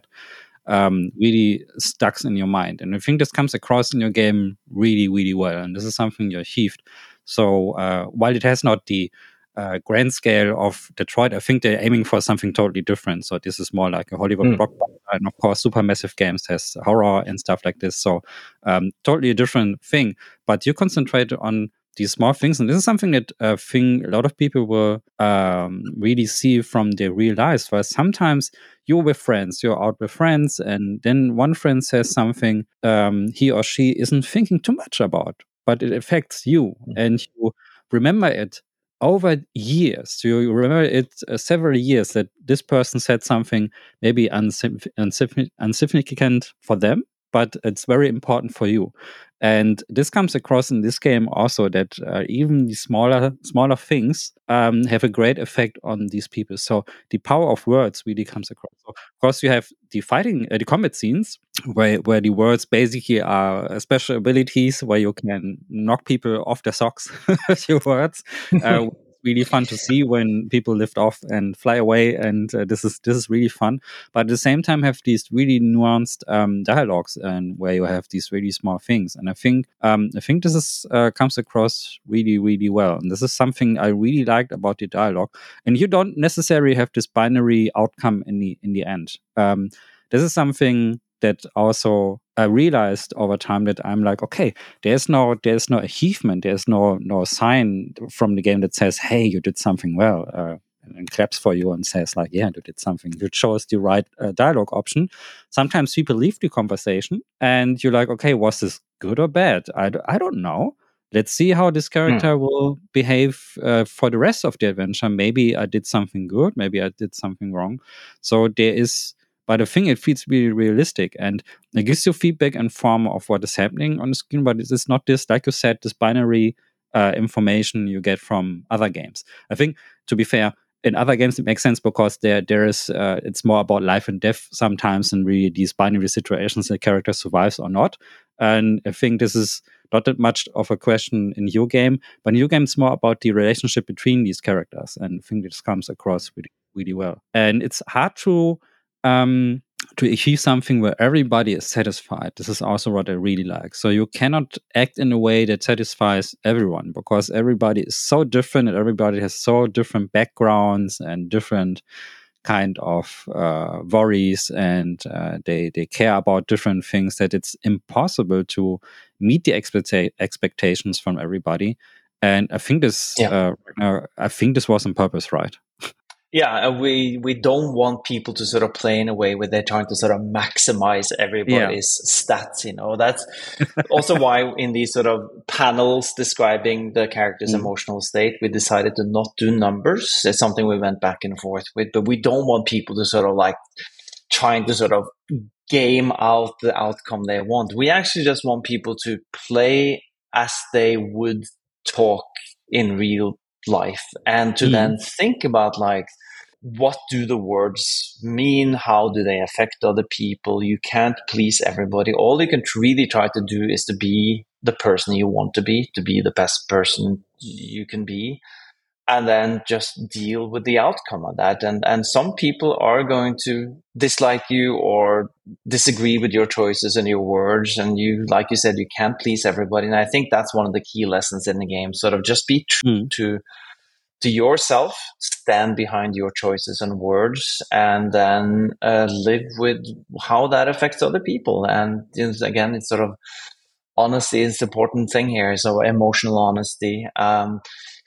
S1: um, really stuck in your mind. And I think this comes across in your game really, really well. And this is something you achieved. So uh, while it has not the uh, grand scale of Detroit, I think they're aiming for something totally different. So this is more like a Hollywood
S2: Mm.
S1: blockbuster. And of course, Supermassive Games has horror and stuff like this. So um, totally a different thing. But you concentrate on these small things. And this is something that I uh, think a lot of people will um, really see from their real lives. Where sometimes you're with friends, you're out with friends, and then one friend says something um, he or she isn't thinking too much about, but it affects you, and you remember it over years. You remember it uh, several years that this person said something maybe unsignificant unsignificant for them, but it's very important for you. And this comes across in this game also, that uh, even the smaller smaller things um, have a great effect on these people. So the power of words really comes across. So of course, you have the fighting, uh, the combat scenes where where the words basically are special abilities where you can knock people off their socks with your words. Uh, really fun to see when people lift off and fly away, and uh, this is this is really fun. But at the same time, have these really nuanced um, dialogues, and where you have these really small things. And I think um, I think this is uh, comes across really really well. And this is something I really liked about the dialogue. And you don't necessarily have this binary outcome in the in the end. Um, this is something that also I realized over time, that I'm like, okay, there's no there's no achievement, there's no no sign from the game that says, hey, you did something well, uh, and claps for you and says like, yeah, you did something. You chose the right uh, dialogue option. Sometimes people leave the conversation and you're like, okay, was this good or bad? I, d- I don't know. Let's see how this character
S2: Mm.
S1: will behave uh, for the rest of the adventure. Maybe I did something good, maybe I did something wrong. So there is, but I think it feels really realistic, and it gives you feedback in form of what is happening on the screen. But it is not this, like you said, this binary uh, information you get from other games. I think, to be fair, in other games it makes sense because there there is uh, it's more about life and death sometimes, and really these binary situations the character survives or not. And I think this is not that much of a question in your game, but in your game it's more about the relationship between these characters, and I think this comes across really really well. And it's hard to um, to achieve something where everybody is satisfied. This is also what I really like. So you cannot act in a way that satisfies everyone, because everybody is so different and everybody has so different backgrounds and different kind of uh, worries, and uh, they they care about different things, that it's impossible to meet the expecta- expectations from everybody. And I think this
S2: Yeah.
S1: uh, uh, I think this was on purpose, right?
S2: Yeah, and we we don't want people to sort of play in a way where they're trying to sort of maximize everybody's stats. You know, that's also why in these sort of panels describing the character's
S1: Mm.
S2: emotional state, we decided to not do numbers. It's something we went back and forth with, but we don't want people to sort of like trying to sort of game out the outcome they want. We actually just want people to play as they would talk in real life, and to
S1: Mm.
S2: then think about like, what do the words mean? How do they affect other people? You can't please everybody. All you can really try to do is to be the person you want to be, to be the best person you can be, and then just deal with the outcome of that. And and some people are going to dislike you or disagree with your choices and your words. And you, like you said, you can't please everybody. And I think that's one of the key lessons in the game. Sort of just be true
S1: Mm.
S2: to to yourself, stand behind your choices and words, and then uh, live with how that affects other people. And you know, again, it's sort of honesty is the important thing here. So emotional honesty. Um,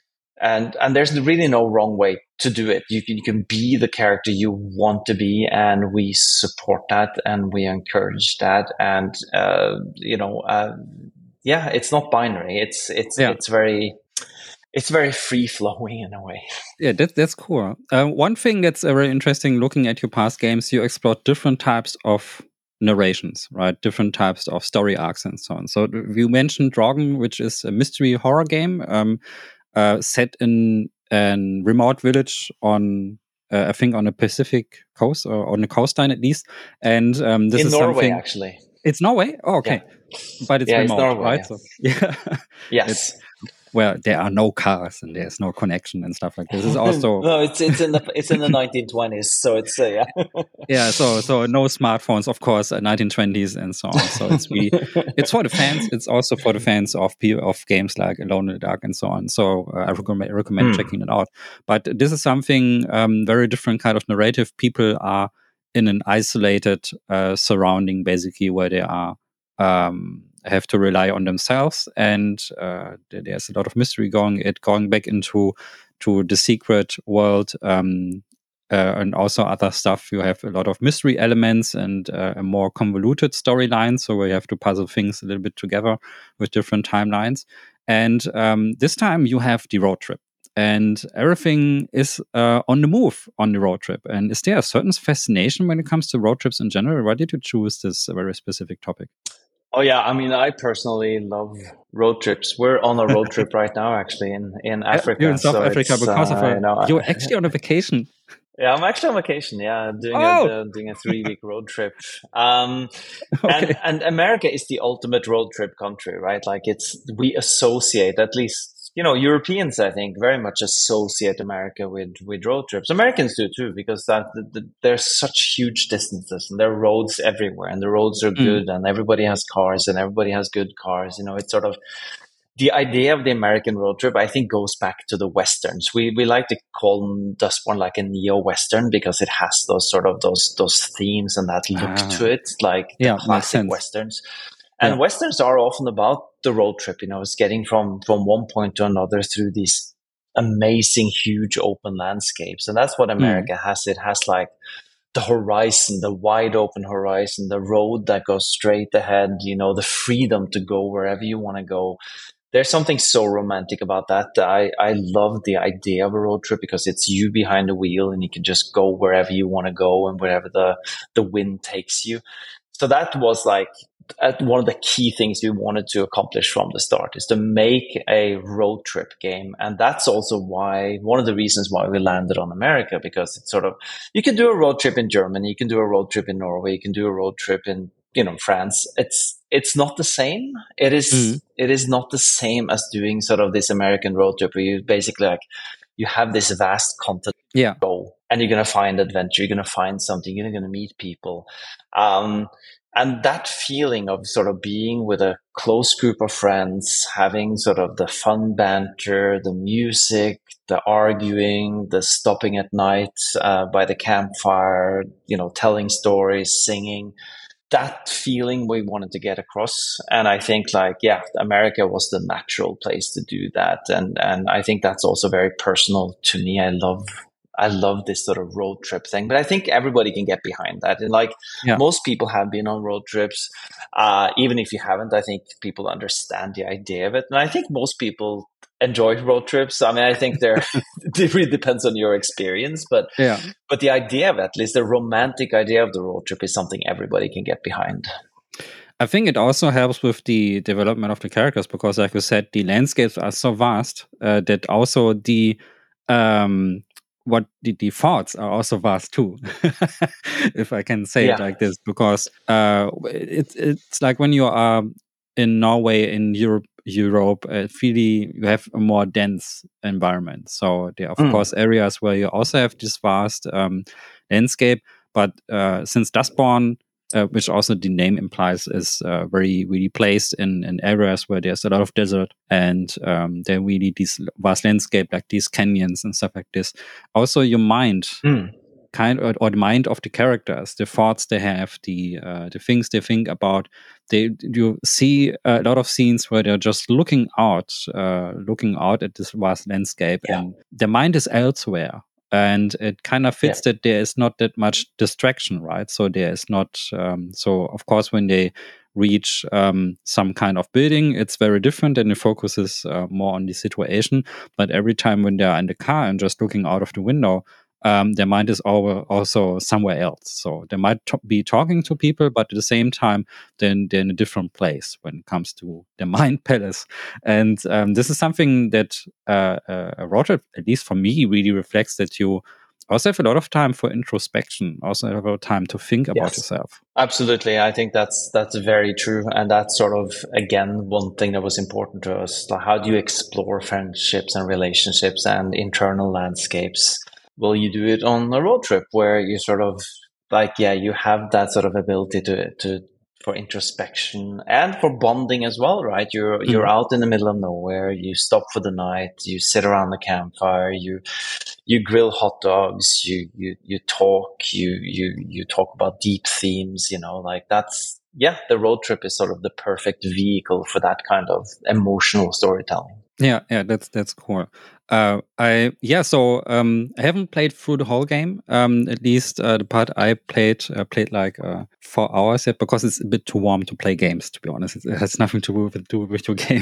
S2: and and there's really no wrong way to do it. You can, you can be the character you want to be, and we support that and we encourage that. And uh, you know, uh, yeah, it's not binary. It's it's
S1: Yeah.
S2: it's very it's very free flowing in a way.
S1: Yeah, that, that's cool. Uh, one thing that's uh, very interesting, looking at your past games, you explored different types of narrations, right? Different types of story arcs and so on. So you mentioned Dragon, which is a mystery horror game. Um, uh, set in a remote village on, uh, I think, on the Pacific coast or on the coastline at least. And um, this
S2: in
S1: is
S2: Norway,
S1: something.
S2: Actually,
S1: it's Norway. Oh, okay,
S2: yeah.
S1: but it's
S2: yeah,
S1: remote,
S2: it's Norway,
S1: right?
S2: yeah.
S1: So yeah,
S2: yes.
S1: It's where there are no cars and there's no connection and stuff like this. It's also
S2: no, it's it's in the it's in the nineteen twenties, so it's uh, yeah.
S1: yeah, so so no smartphones, of course, uh, nineteen twenties and so on. So it's we, it's for the fans. It's also for the fans of of games like Alone in the Dark and so on. So uh, I recommend, recommend
S2: Hmm.
S1: checking it out. But this is something um, very different kind of narrative. People are in an isolated uh, surrounding, basically, where they are um, have to rely on themselves, and uh, there's a lot of mystery going it going back into to the secret world. Um, Uh, and also other stuff. You have a lot of mystery elements and uh, a more convoluted storyline. So we have to puzzle things a little bit together with different timelines. And um, this time you have the road trip. And everything is uh, on the move on the road trip. And is there a certain fascination when it comes to road trips in general? Why did you choose this very specific topic?
S2: Oh yeah, I mean, I personally love road trips. We're on a road trip right now, actually, in, in Africa.
S1: You're in South
S2: so
S1: Africa because
S2: uh,
S1: of a,
S2: you know,
S1: you're actually on a vacation.
S2: Yeah, I'm actually on vacation. Yeah, doing
S1: oh!
S2: a doing a three week road trip. Um,
S1: okay.
S2: and and America is the ultimate road trip country, right? Like it's we associate, at least you know Europeans, I think, very much associate America with with road trips. Americans do too, because that the, the, there's such huge distances and there are roads everywhere, and the roads are good, mm. and everybody has cars, and everybody has good cars. You know, it's sort of. The idea of the American road trip, I think, goes back to the Westerns. We we like to call Dustborn like a neo-Western because it has those sort of those those themes and that look ah. to it, like
S1: yeah,
S2: the classic Westerns. And yeah. Westerns are often about the road trip. You know, it's getting from from one point to another through these amazing, huge open landscapes, and that's what America mm. has. It has like the horizon, the wide open horizon, the road that goes straight ahead. You know, the freedom to go wherever you want to go. There's something so romantic about that. I, I love the idea of a road trip because it's you behind the wheel and you can just go wherever you want to go and wherever the, the wind takes you. So that was like one of the key things we wanted to accomplish from the start, is to make a road trip game. And that's also why, one of the reasons why we landed on America, because it's sort of, you can do a road trip in Germany, you can do a road trip in Norway, you can do a road trip in, you know, France. It's, it's not the same. It is, mm. it is not the same as doing sort of this American road trip where you basically like, you have this vast continent
S1: yeah.
S2: to go, and you're going to find adventure. You're going to find something. You're going to meet people. Um, and that feeling of sort of being with a close group of friends, having sort of the fun banter, the music, the arguing, the stopping at night uh, by the campfire, you know, telling stories, singing, that feeling we wanted to get across. And I think like, yeah, America was the natural place to do that. And, and I think that's also very personal to me. I love, I love this sort of road trip thing, but I think everybody can get behind that. And like yeah. most people have been on road trips. Uh, even if you haven't, I think people understand the idea of it. And I think most people enjoy road trips. I mean, I think they're, it really depends on your experience, but
S1: yeah.
S2: but the idea of, at least the romantic idea of the road trip, is something everybody can get behind.
S1: I think it also helps with the development of the characters because, like you said, the landscapes are so vast uh, that also the um, what the, the thoughts are also vast too, if I can say yeah. it like this, because uh, it, it's like when you are in Norway, in Europe, Europe, uh, really you have a more dense environment. So there are, of mm. course, areas where you also have this vast um, landscape. But uh, since Dustborn, uh, which also the name implies, is uh, very really placed in, in areas where there's a lot of desert, and um, there really these vast landscape, like these canyons and stuff like this. Also, your mind. Mm. Kind of, or the mind of the characters, the thoughts they have, the uh, the things they think about. They you see a lot of scenes where they're just looking out, uh, looking out at this vast landscape, yeah. and their mind is elsewhere. And it kind of fits yeah. that there is not that much distraction, right? So there is not. Um, so of course, when they reach um, some kind of building, it's very different, and it focuses uh, more on the situation. But every time when they're in the car and just looking out of the window, um, their mind is al- also somewhere else. So they might t- be talking to people, but at the same time, then they're in a different place when it comes to the mind palace. And um, this is something that uh, uh, a road trip, at least for me, really reflects that you also have a lot of time for introspection, also have a lot of time to think about
S2: Yes.
S1: yourself.
S2: Absolutely. I think that's that's very true. And that's sort of, again, one thing that was important to us. Like, how do you explore friendships and relationships and internal landscapes? Well, you do it on a road trip where you sort of like, yeah, you have that sort of ability to to for introspection and for bonding as well, right? You're you're
S1: Mm.
S2: out in the middle of nowhere, you stop for the night, you sit around the campfire, you you grill hot dogs, you you you talk, you you you talk about deep themes, you know, like that's, yeah, the road trip is sort of the perfect vehicle for that kind of emotional storytelling.
S1: Yeah, yeah, that's that's cool. Uh, I yeah, so um, I haven't played through the whole game. Um, at least uh, the part I played uh, played like uh, four hours yet, because it's a bit too warm to play games. To be honest, it has nothing to do with do with your game.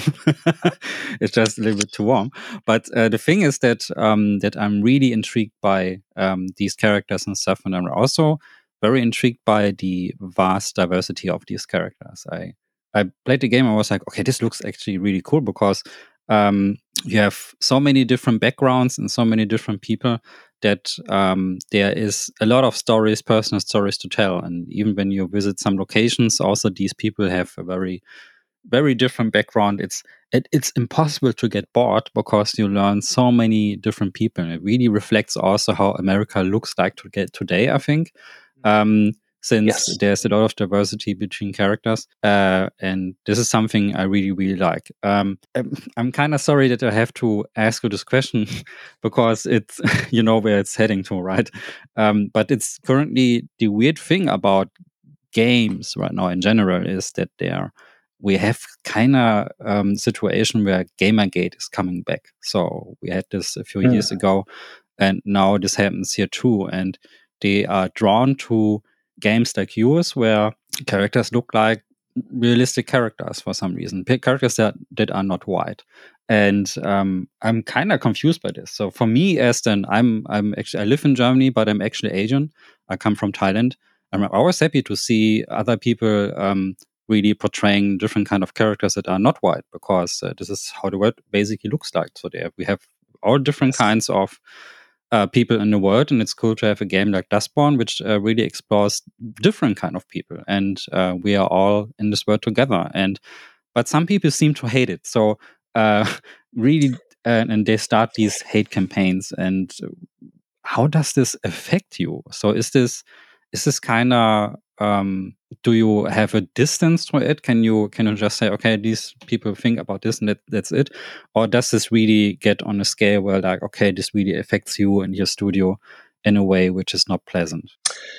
S1: It's just a little bit too warm. But uh, the thing is that um, that I'm really intrigued by um, these characters and stuff, and I'm also very intrigued by the vast diversity of these characters. I I played the game. I was like, okay, this looks actually really cool because um, you have so many different backgrounds and so many different people that um, there is a lot of stories, personal stories to tell. And even when you visit some locations, also these people have a very, very different background. It's it, it's impossible to get bored because you learn so many different people. And it really reflects also how America looks like to get today, I think. Um, since
S2: Yes.
S1: there's a lot of diversity between characters. Uh, and this is something I really, really like. Um, I'm, I'm kind of sorry that I have to ask you this question because it's, you know, where it's heading to, right? Um, but it's currently the weird thing about games right now in general is that there we have kind of um, situation where Gamergate is coming back. So we had this a few
S2: Mm.
S1: years ago, and now this happens here too. And they are drawn to games like yours where characters look like realistic characters for some reason, characters that, that are not white. And um, I'm kind of confused by this. So for me, as then I'm I'm actually I live in Germany, but I'm actually Asian. I come from Thailand. I'm always happy to see other people um, really portraying different kind of characters that are not white, because uh, this is how the world basically looks like. So there we have all different
S2: Yes.
S1: kinds of uh, people in the world, and it's cool to have a game like Dustborn, which uh, really explores different kind of people, and uh, we are all in this world together. And but some people seem to hate it. So uh, really, uh, and they start these hate campaigns. And how does this affect you? So is this is this kind of um, do you have a distance to it? Can you can you just say, okay, these people think about this and that, that's it? Or does this really get on a scale where like, okay, this really affects you and your studio in a way which is not pleasant?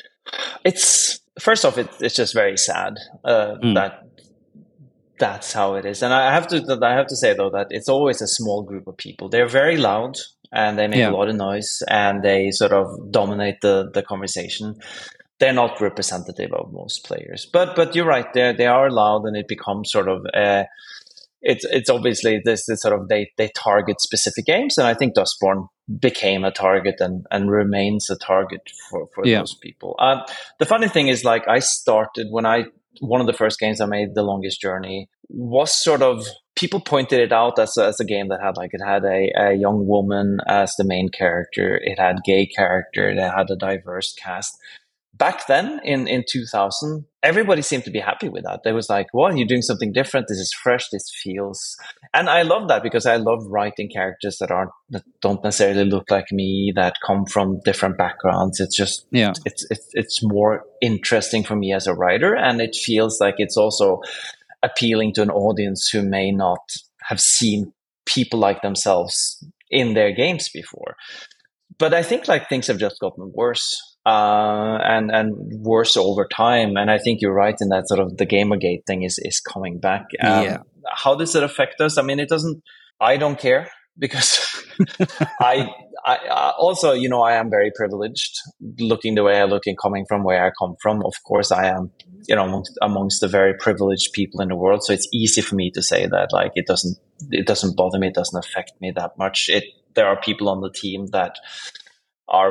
S2: It's first off, it, it's just very sad uh,
S1: Mm.
S2: that that's how it is. And I have to I have to say though that it's always a small group of people. They're very loud and they make
S1: Yeah.
S2: a lot of noise and they sort of dominate the the conversation. They're not representative of most players, but but you're right. They they are loud, and it becomes sort of uh, it's it's obviously this, this sort of they they target specific games, and I think Dustborn became a target and and remains a target for for
S1: Yeah.
S2: those people. Um, the funny thing is, like, I started when I one of the first games I made, The Longest Journey, was sort of people pointed it out as a, as a game that had like it had a, a young woman as the main character, it had gay character, it had a diverse cast. Back then in, in two thousand, everybody seemed to be happy with that. They was like, well, you're doing something different. This is fresh. This feels, and I love that because I love writing characters that aren't, that don't necessarily look like me, that come from different backgrounds. It's just,
S1: Yeah.
S2: it's, it's, it's more interesting for me as a writer. And it feels like it's also appealing to an audience who may not have seen people like themselves in their games before. But I think like things have just gotten worse. Uh, and and worse over time. And I think you're right in that sort of the Gamergate thing is is coming back. Um,
S1: Yeah.
S2: How does it affect us? I mean, it doesn't. I don't care because I, I I also, you know, I am very privileged looking the way I look and coming from where I come from. Of course, I am, you know, amongst, amongst the very privileged people in the world. So it's easy for me to say that like it doesn't it doesn't bother me. It doesn't affect me that much. It there are people on the team that are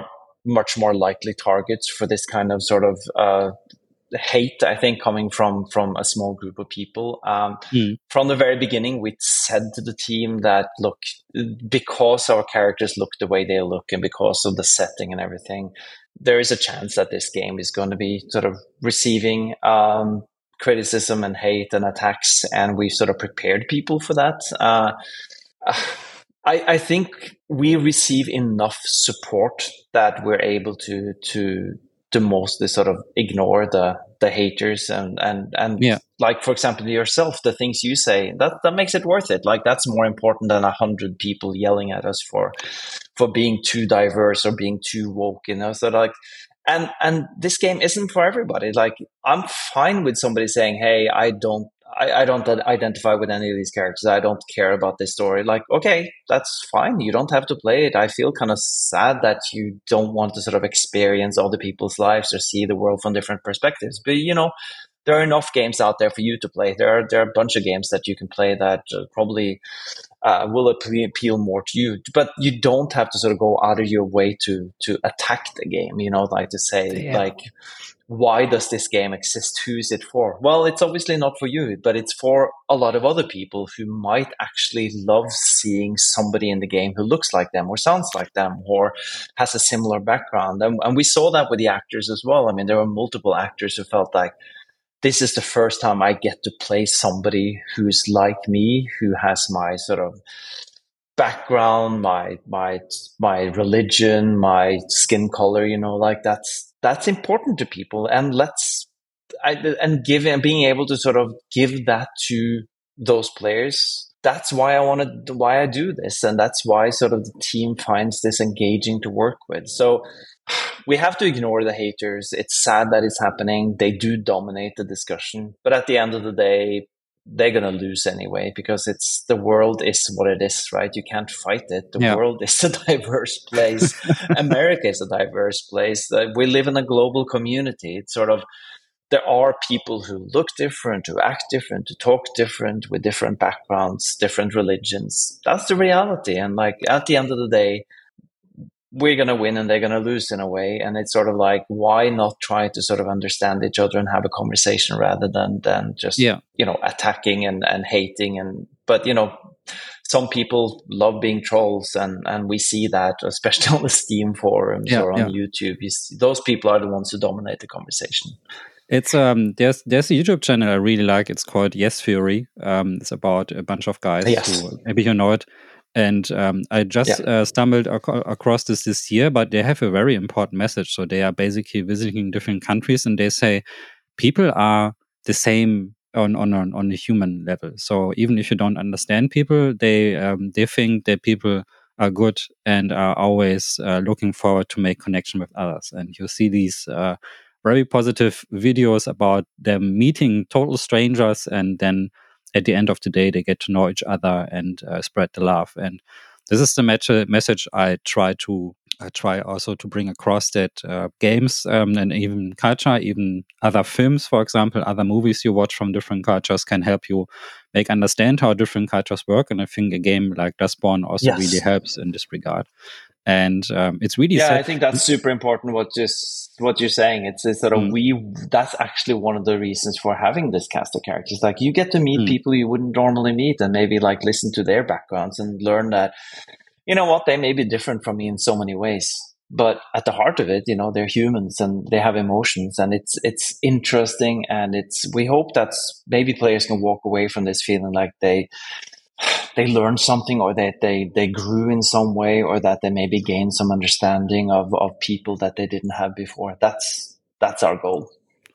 S2: much more likely targets for this kind of sort of uh, hate, I think, coming from from a small group of people. Um, mm. From the very beginning, we said to the team that, look, because our characters look the way they look and because of the setting and everything, there is a chance that this game is going to be sort of receiving um, criticism and hate and attacks, and we sort of prepared people for that. Uh, I, I think we receive enough support that we're able to to to mostly sort of ignore the the haters and and and yeah. Like, for example, yourself, the things you say, that that makes it worth it. Like, that's more important than a hundred people yelling at us for for being too diverse or being too woke, you know. So like, and and this game isn't for everybody. Like, I'm fine with somebody saying, hey, I don't I, I don't identify with any of these characters. I don't care about this story. Like, okay, that's fine. You don't have to play it. I feel kind of sad that you don't want to sort of experience other people's lives or see the world from different perspectives. But, you know, there are enough games out there for you to play. There are, there are a bunch of games that you can play that uh, probably uh, will appeal more to you. But you don't have to sort of go out of your way to to attack the game, you know, like to say, yeah. like, why does this game exist? Who is it for? Well, it's obviously not for you, but it's for a lot of other people who might actually love seeing somebody in the game who looks like them or sounds like them or has a similar background. And, and we saw that with the actors as well. I mean, there were multiple actors who felt like, this is the first time I get to play somebody who's like me, who has my sort of background, my my my religion, my skin color, you know, like that's that's important to people. And let's I, and give and being able to sort of give that to those players. That's why I want to why I do this, and that's why sort of the team finds this engaging to work with. So we have to ignore the haters. It's sad that it's happening. They do dominate the discussion, but at the end of the day, they're going to lose anyway, because it's the world is what it is, right? You can't fight it. The yeah. world is a diverse place. America is a diverse place. Uh, we live in a global community. It's sort of, there are people who look different, who act different, who talk different, with different backgrounds, different religions. That's the reality. And like, at the end of the day, we're going to win and they're going to lose in a way. And it's sort of like, why not try to sort of understand each other and have a conversation rather than, than just, yeah. you know, attacking and, and hating. And, but, you know, some people love being trolls, and, and we see that, especially on the Steam forums yeah, or on yeah. YouTube. You see, those people are the ones who dominate the conversation.
S1: It's um there's there's a YouTube channel I really like. It's called Yes Theory. Um, it's about a bunch of guys yes. who, maybe you know it. And um, I just yeah. uh, stumbled ac- across this this year, but they have a very important message. So they are basically visiting different countries, and they say people are the same on on on, on a human level. So even if you don't understand people, they um, they think that people are good and are always uh, looking forward to make connection with others. And you see these uh, very positive videos about them meeting total strangers, and then at the end of the day, they get to know each other and uh, spread the love. And this is the met- message I try to I try also to bring across, that uh, games um, and even culture, even other films, for example, other movies you watch from different cultures can help you make understand how different cultures work. And I think a game like Dustborn also yes. really helps in this regard. And um, it's really
S2: yeah,
S1: sad.
S2: I think that's super important. What just what you're saying, it's, it's sort of mm. we. That's actually one of the reasons for having this cast of characters. Like, you get to meet mm. people you wouldn't normally meet, and maybe like listen to their backgrounds and learn that, you know what, they may be different from me in so many ways, but at the heart of it, you know, they're humans and they have emotions, and it's it's interesting, and it's. We hope that maybe players can walk away from this feeling like they. they learned something, or that they, they grew in some way, or that they maybe gained some understanding of, of people that they didn't have before. That's that's our goal.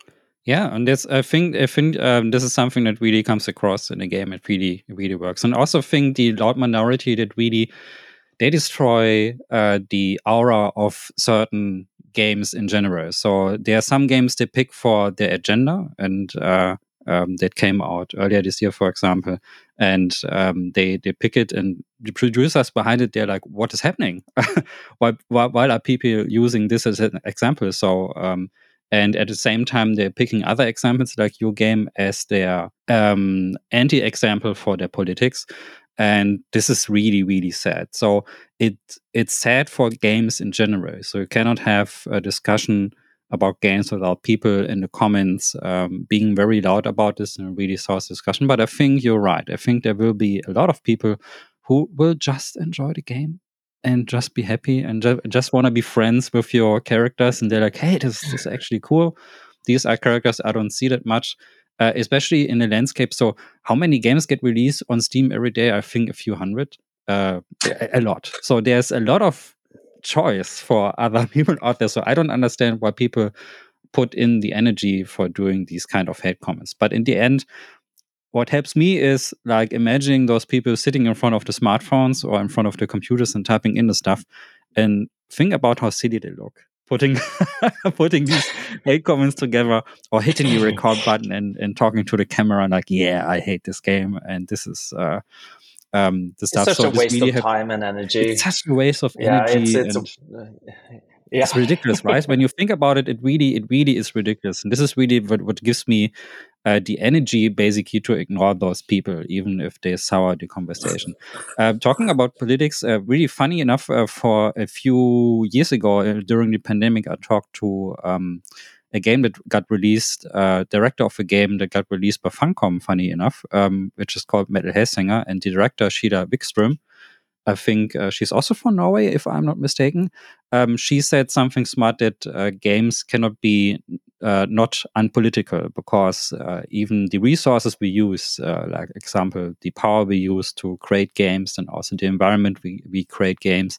S1: Yeah, and this I think I think um, this is something that really comes across in the game. It really it really works, and also think the loud minority that really they destroy uh, the aura of certain games in general. So there are some games they pick for their agenda, and uh, um, that came out earlier this year, for example. And um, they, they pick it, and the producers behind it, they're like, what is happening? why, why, why are people using this as an example? So, um, and at the same time, they're picking other examples like your game as their um, anti-example for their politics. And this is really, really sad. So it it's sad for games in general. So you cannot have a discussion about games without people in the comments um, being very loud about this and really source discussion. But I think you're right. I think there will be a lot of people who will just enjoy the game and just be happy and ju- just want to be friends with your characters. And they're like, hey, this, this is actually cool. These are characters I don't see that much, uh, especially in the landscape. So how many games get released on Steam every day? I think a few hundred, uh, a, a lot. So there's a lot of choice for other people out there. So I don't understand why people put in the energy for doing these kind of hate comments. But in the end, what helps me is like imagining those people sitting in front of the smartphones or in front of the computers and typing in the stuff, and think about how silly they look. Putting putting these hate comments together or hitting the record button and, and talking to the camera and like, yeah, I hate this game and this is uh, um, the stuff.
S2: It's such
S1: so
S2: a waste
S1: really
S2: of
S1: have,
S2: time and energy.
S1: It's such a waste of
S2: yeah,
S1: energy.
S2: it's, it's
S1: and
S2: a, uh, yeah.
S1: It's ridiculous, right? When you think about it, it really, it really is ridiculous. And this is really what, what gives me uh, the energy, basically, to ignore those people, even if they sour the conversation. Uh, talking about politics, uh, really funny enough, uh, for a few years ago uh, during the pandemic, I talked to um, a game that got released, uh, director of a game that got released by Funcom, funny enough, um, which is called Metal Hellsinger, and the director, Sheila Wikström. I think uh, she's also from Norway, if I'm not mistaken. Um, she said something smart that uh, games cannot be uh, not unpolitical because uh, even the resources we use, uh, like example, the power we use to create games and also the environment we, we create games,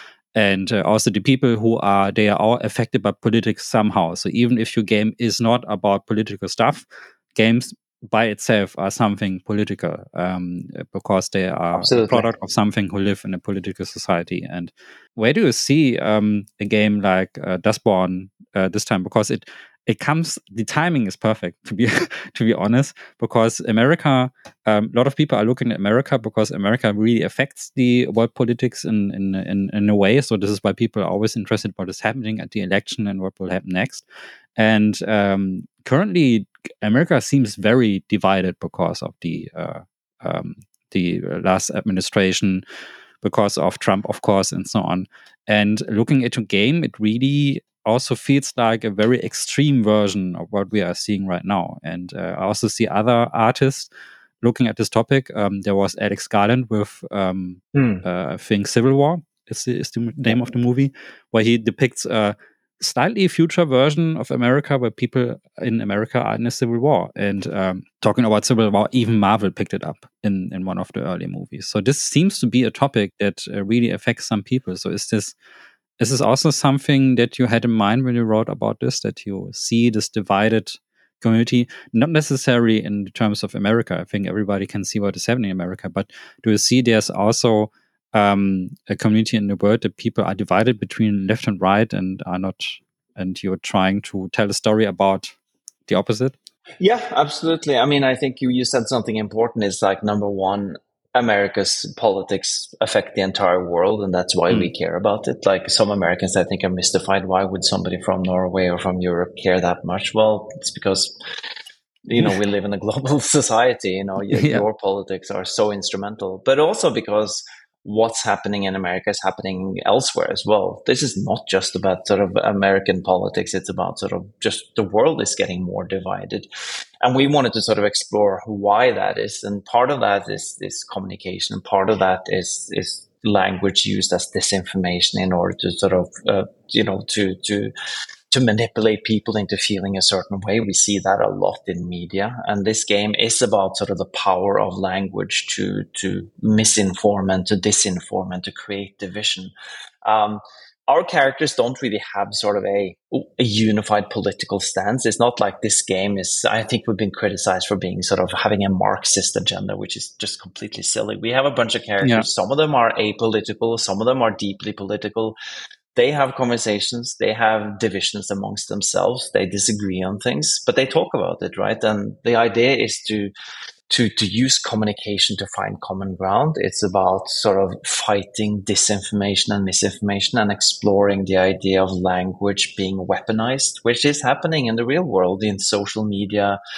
S1: and uh, also the people who are, they are all affected by politics somehow. So even if your game is not about political stuff, games by itself are something political um, because they are
S2: Absolutely.
S1: a product of something who live in a political society. And where do you see um, a game like uh, Dustborn uh, this time? Because it it comes, the timing is perfect, to be to be honest, because America, um, a lot of people are looking at America because America really affects the world politics in, in, in, in a way. So this is why people are always interested in what is happening at the election and what will happen next. And um, currently, America seems very divided because of the uh, um, the last administration, because of Trump, of course, and so on. And looking at a game, it really also feels like a very extreme version of what we are seeing right now. And uh, I also see other artists looking at this topic. Um, there was Alex Garland with, um,
S2: mm.
S1: uh, I think, Civil War is the, is the name of the movie, where he depicts a slightly future version of America where people in America are in a civil war. And um, talking about civil war, even Marvel picked it up in, in one of the early movies. So this seems to be a topic that uh, really affects some people. So is this is this also something that you had in mind when you wrote about this, that you see this divided community, not necessarily in terms of America? I think everybody can see what is happening in America, but do you see there's also um, a community in the world that people are divided between left and right and are not, and you're trying to tell a story about the opposite?
S2: Yeah, absolutely. I mean, I think you, you said something important. Is like, number one, America's politics affect the entire world, and that's why mm. we care about it. Like, some Americans, I think, are mystified. Why would somebody from Norway or from Europe care that much? Well, it's because, you know, we live in a global society. You know, your, yeah. your politics are so instrumental, but also because what's happening in America is happening elsewhere as well. This is not just about sort of American politics. It's about sort of just the world is getting more divided. And we wanted to sort of explore why that is. And part of that is this communication. And part of that is, is language used as disinformation in order to sort of, uh, you know, to, to, to manipulate people into feeling a certain way. We see that a lot in media. And this game is about sort of the power of language to, to misinform and to disinform and to create division. Um, our characters don't really have sort of a, a unified political stance. It's not like this game is, I think we've been criticized for being sort of having a Marxist agenda, which is just completely silly. We have a bunch of characters. Yeah. Some of them are apolitical. Some of them are deeply political. They have conversations, they have divisions amongst themselves, they disagree on things, but they talk about it, right? And the idea is to to to use communication to find common ground. It's about sort of fighting disinformation and misinformation and exploring the idea of language being weaponized, which is happening in the real world, in social media,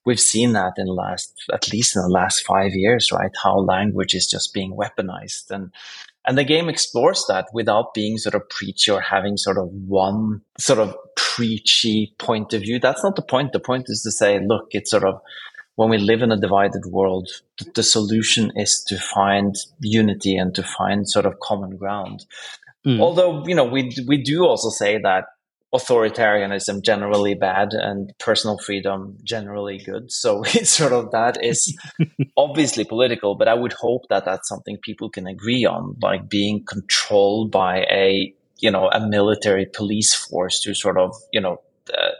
S2: we've seen that in the last, at least in the last five years, right? How language is just being weaponized. And And the game explores that without being sort of preachy or having sort of one sort of preachy point of view. That's not the point. The point is to say, look, it's sort of, when we live in a divided world, the solution is to find unity and to find sort of common ground. Mm. Although, you know, we we do also say that authoritarianism generally bad and personal freedom generally good. So it's sort of, that is obviously political, but I would hope that that's something people can agree on, like being controlled by a, you know, a military police force to sort of, you know, uh,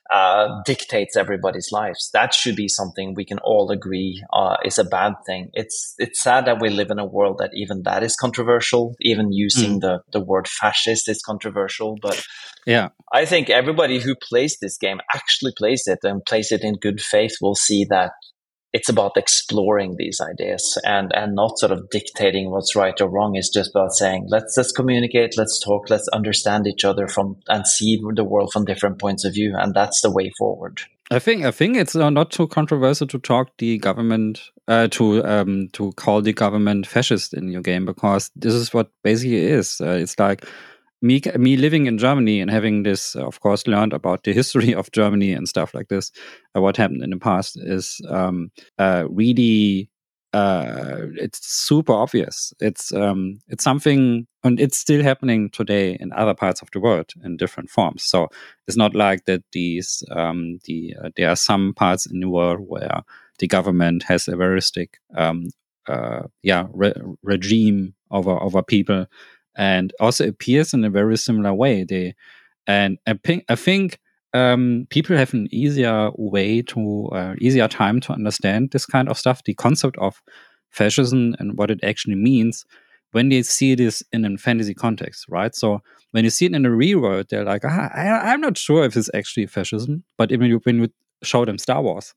S2: uh, dictates everybody's lives. That should be something we can all agree uh, is a bad thing. It's it's sad that we live in a world that even that is controversial. Even using mm. the, the word fascist is controversial. But
S1: yeah,
S2: I think everybody who plays this game actually plays it and plays it in good faith will see that it's about exploring these ideas and, and not sort of dictating what's right or wrong. It's just about saying, let's let's communicate, let's talk, let's understand each other from and see the world from different points of view. And that's the way forward.
S1: I think I think it's uh, not too controversial to talk the government uh, to um, to call the government fascist in your game, because this is what basically it is. Uh, it's like me me living in Germany and having this, uh, of course, learned about the history of Germany and stuff like this. Uh, what happened in the past is um, uh, really uh, it's super obvious. It's um, it's something, and it's still happening today in other parts of the world in different forms. So it's not like that these um, the uh, there are some parts in the world where the government has a very strict um, uh, yeah re- regime over over people. And also appears in a very similar way. They and I think I think um, people have an easier way to uh, easier time to understand this kind of stuff, the concept of fascism and what it actually means, when they see this in a fantasy context, right? So when you see it in the real world, they're like, ah, I, I'm not sure if it's actually fascism. But when you when you show them Star Wars,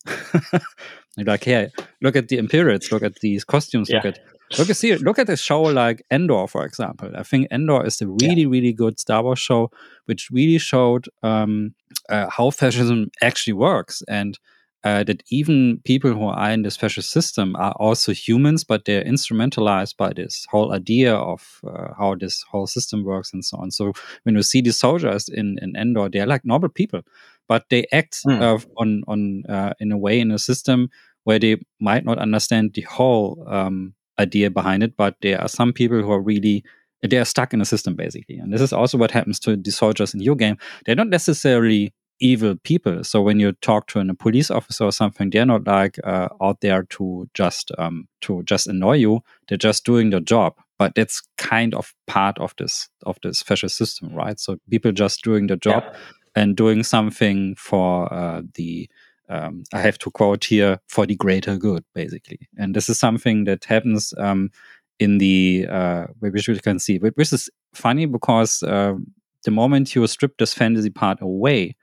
S1: you're like, hey, look at the Imperials, look at these costumes, yeah. look at Look at see, look at a show like Andor, for example. I think Andor is a really, yeah. really good Star Wars show, which really showed um, uh, how fascism actually works, and uh, that even people who are in this fascist system are also humans, but they're instrumentalized by this whole idea of uh, how this whole system works and so on. So when you see the soldiers in, in Andor, they're like normal people, but they act mm. uh, on on uh, in a way in a system where they might not understand the whole um, idea behind it, but there are some people who are really they are stuck in a system, basically. And this is also what happens to the soldiers in your game. They're not necessarily evil people. So when you talk to a police officer or something, they're not like uh, out there to just um, to just annoy you. They're just doing their job. But that's kind of part of this of this fascist system, right? So people just doing their job yeah. and doing something for uh, the Um, I have to quote here, for the greater good, basically. And this is something that happens um, in the, uh, which we can see, which is funny because uh, the moment you strip this fantasy part away,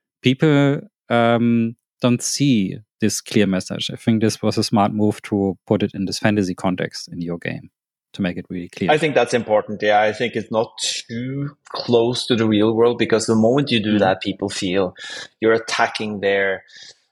S1: people um, don't see this clear message. I think this was a smart move to put it in this fantasy context in your game, to make it really clear.
S2: I think that's important. Yeah, I think it's not too close to the real world, because the moment you do mm. that, people feel you're attacking their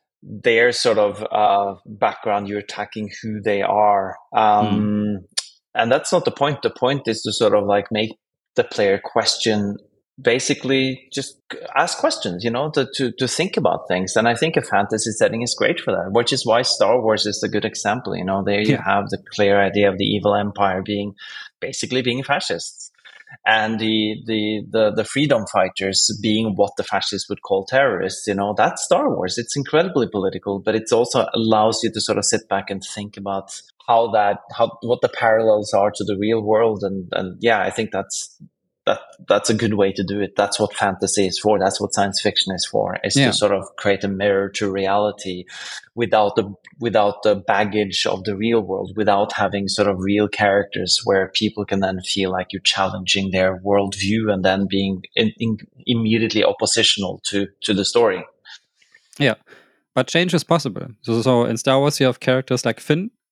S2: their sort of uh, background, you're attacking who they are. Um, mm. And that's not the point. The point is to sort of like make the player question, basically just ask questions, you know, to, to, to think about things. And I think a fantasy setting is great for that, which is why Star Wars is a good example. You know, there yeah. you have the clear idea of the evil empire being basically being fascists. And the, the the the freedom fighters being what the fascists would call terrorists, you know, that's Star Wars. It's incredibly political, but it also allows you to sort of sit back and think about how that, how what the parallels are to the real world. And and yeah, I think that's that that's a good way to do it. That's what fantasy is for. That's what science fiction is for. Is yeah. to sort of create a mirror to reality, without the without the baggage of the real world, without having sort of real characters where people can then feel like you're challenging their worldview and then being in, in, immediately oppositional to to the story.
S1: Yeah, but change is possible. So, so in Star Wars, you have characters like Finn,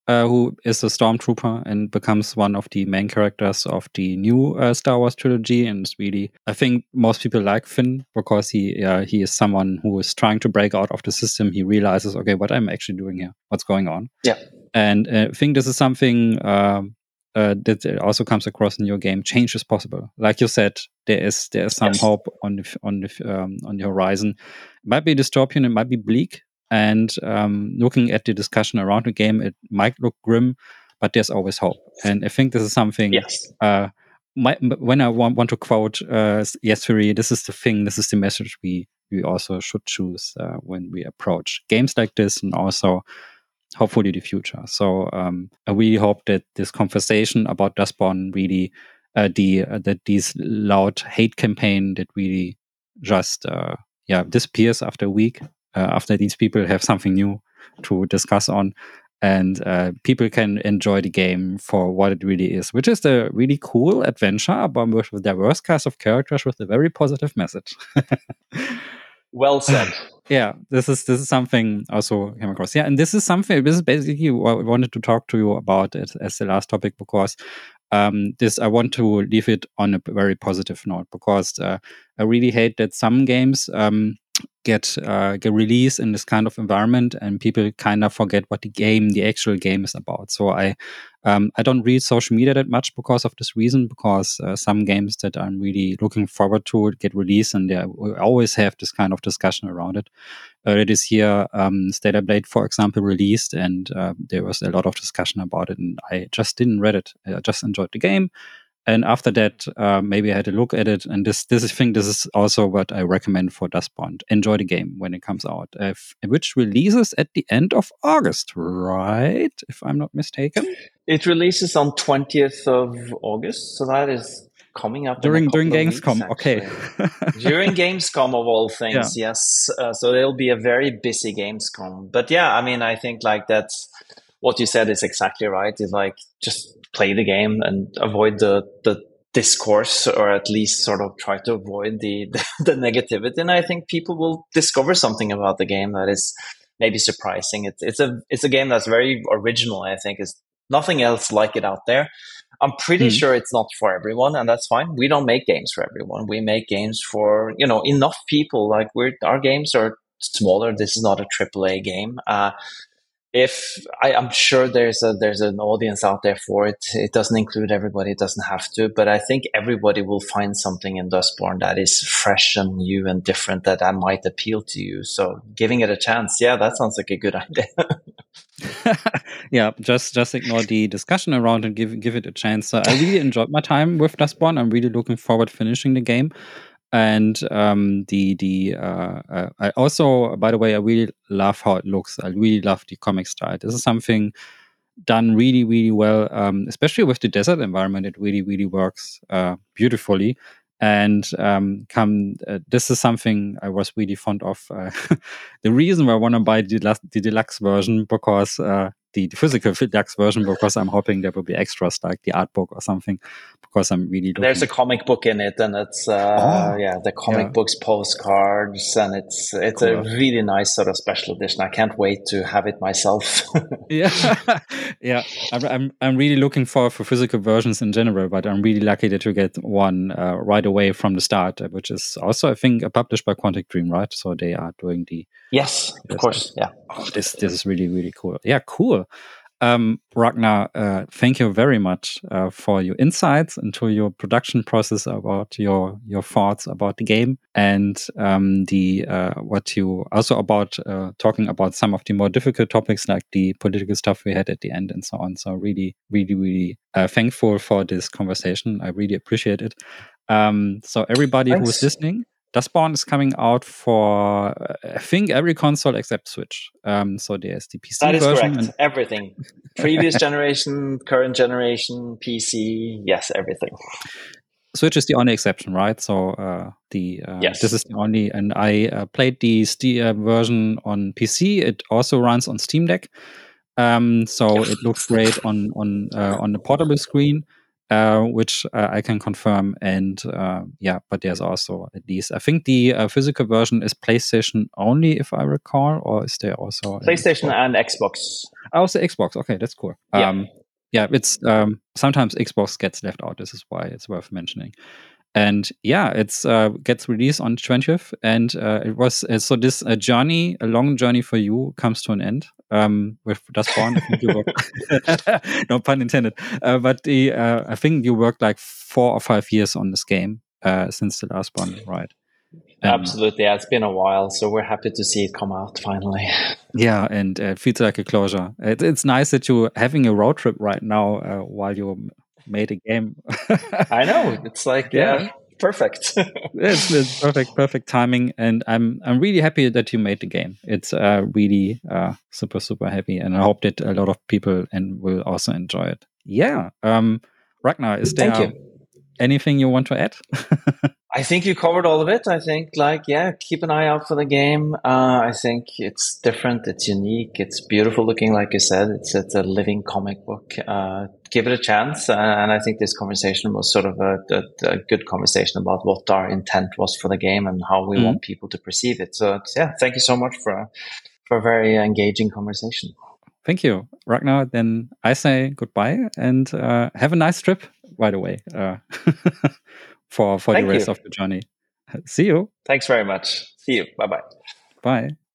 S1: uh, who is a stormtrooper and becomes one of the main characters of the new uh, Star Wars trilogy. And it's really, I think most people like Finn because he uh, he is someone who is trying to break out of the system. He realizes, okay, what I'm actually doing here, what's going on.
S2: Yeah.
S1: And uh, I think this is something uh, uh, that also comes across in your game. Change is possible. Like you said, there is there is some
S2: Yes.
S1: hope on the on the um, on the horizon. It might be dystopian, it might be bleak, and um, looking at the discussion around the game, it might look grim, but there's always hope. And I think this is something.
S2: Yes.
S1: Uh, my, when I want, want to quote uh, Yes-Theory, this is the thing. This is the message we we also should choose uh, when we approach games like this, and also hopefully the future. So um, I really hope that this conversation about Dustborn really, uh, the uh, that these loud hate campaign that really just uh, yeah disappears after a week, uh, after these people have something new to discuss on, and uh, people can enjoy the game for what it really is, which is a really cool adventure about with a diverse cast of characters with a very positive message.
S2: Well said.
S1: Yeah, this is this is something also came across. Yeah, and this is something. This is basically what I wanted to talk to you about as, as the last topic because um, this I want to leave it on a very positive note because uh, I really hate that some games um, get uh, get released in this kind of environment and people kind of forget what the game, the actual game, is about. So I um, I don't read social media that much because of this reason. Because uh, some games that I'm really looking forward to get released, and they always have this kind of discussion around it. Earlier this year, um, Stellar Blade, for example, released, and uh, there was a lot of discussion about it. And I just didn't read it. I just enjoyed the game. And after that, uh, maybe I had a look at it. And this, this I think this is also what I recommend for Dustborn. Enjoy the game when it comes out, if, which releases at the end of August, right? If I'm not mistaken.
S2: It releases on twentieth of August, so that is coming up
S1: during
S2: in a
S1: during Gamescom.
S2: Weeks,
S1: okay,
S2: during Gamescom of all things, yeah. Yes. Uh, so it'll be a very busy Gamescom. But yeah, I mean, I think like that's what you said is exactly right. Is like just play the game and avoid the the discourse, or at least sort of try to avoid the, the the negativity. And I think people will discover something about the game that is maybe surprising. It's it's a it's a game that's very original. I think is nothing else like it out there. I'm pretty mm. sure it's not for everyone, and that's fine. We don't make games for everyone. We make games for, you know, enough people. Like we're our games are smaller. This is not a triple A game. Uh, if I, I'm sure there's a there's an audience out there for it. It doesn't include everybody. It doesn't have to, but I think everybody will find something in Dustborn that is fresh and new and different that, that might appeal to you. So giving it a chance, yeah, that sounds like a good idea.
S1: Yeah, just just ignore the discussion around and give give it a chance. So I really enjoyed my time with Dustborn. I'm really looking forward to finishing the game. And um, the the uh, uh, I also, by the way, I really love how it looks. I really love the comic style. This is something done really really well, um, especially with the desert environment. It really really works uh, beautifully. And um, come, uh, this is something I was really fond of. Uh, the reason why I want to buy the, the deluxe version because uh, the, the physical deluxe version because I'm hoping there will be extras like the art book or something. Because I'm really looking.
S2: There's a comic book in it, and it's uh, oh, yeah the comic
S1: yeah.
S2: books, postcards, and it's it's cool. A really nice sort of special edition. I can't wait to have it myself.
S1: yeah, yeah. I'm, I'm I'm really looking forward for physical versions in general, but I'm really lucky that you get one uh, right away from the start, which is also I think published by Quantic Dream, right? So they are doing the
S2: yes, of course, yeah.
S1: Oh, this this is really really cool. Yeah, cool. Um, Ragnar, uh, thank you very much uh, for your insights into your production process, about your your thoughts about the game, and um, the uh, what you also about uh, talking about some of the more difficult topics like the political stuff we had at the end and so on. So really, really, really uh, thankful for this conversation. I really appreciate it. Um, so everybody
S2: Thanks.
S1: who is listening. Dustborn is coming out for, uh, I think, every console except Switch. Um, so there's the P C
S2: that is
S1: version.
S2: Correct. And everything. Previous generation, current generation, P C, yes, everything.
S1: Switch is the only exception, right? So uh, the uh,
S2: yes.
S1: this is the only, and I uh, played the Steam version on P C. It also runs on Steam Deck, um, so it looks great on on uh, on the portable screen. uh, which uh, I can confirm. And uh, yeah, but there's also at least, I think the uh, physical version is PlayStation only, if I recall, or is there also
S2: PlayStation
S1: an
S2: and Xbox?
S1: Oh, it's the Xbox. Okay, that's cool.
S2: Yeah.
S1: Um, yeah, it's um, sometimes Xbox gets left out. This is why it's worth mentioning. And yeah, it's uh, gets released on twentieth, and uh, it was uh, so this uh, journey, a long journey for you, comes to an end um, with Dustborn. I think you worked, no pun intended, uh, but the uh, I think you worked like four or five years on this game uh, since the last one, right?
S2: And absolutely, yeah, it's been a while, so we're happy to see it come out finally.
S1: Yeah, and uh, it feels like a closure. It, it's nice that you're having a road trip right now uh, while you made a game.
S2: I know, it's like yeah, yeah perfect.
S1: it's, it's perfect, perfect timing, and I'm I'm really happy that you made the game. It's uh, really uh, super super happy, and I hope that a lot of people and will also enjoy it. Yeah, um, Ragnar, is there
S2: Thank you.
S1: anything you want to add?
S2: I think you covered all of it. I think, like, yeah, keep an eye out for the game. Uh, I think it's different. It's unique. It's beautiful looking, like you said. It's it's a living comic book. Uh, give it a chance. Uh, and I think this conversation was sort of a, a, a good conversation about what our intent was for the game and how we mm-hmm. want people to perceive it. So, yeah, thank you so much for for a very engaging conversation.
S1: Thank you, Ragnar. Then I say goodbye and uh, have a nice trip, by the way. Uh, for for
S2: Thank
S1: the rest
S2: you.
S1: of the journey. See you.
S2: Thanks very much. See you. Bye-bye.
S1: Bye.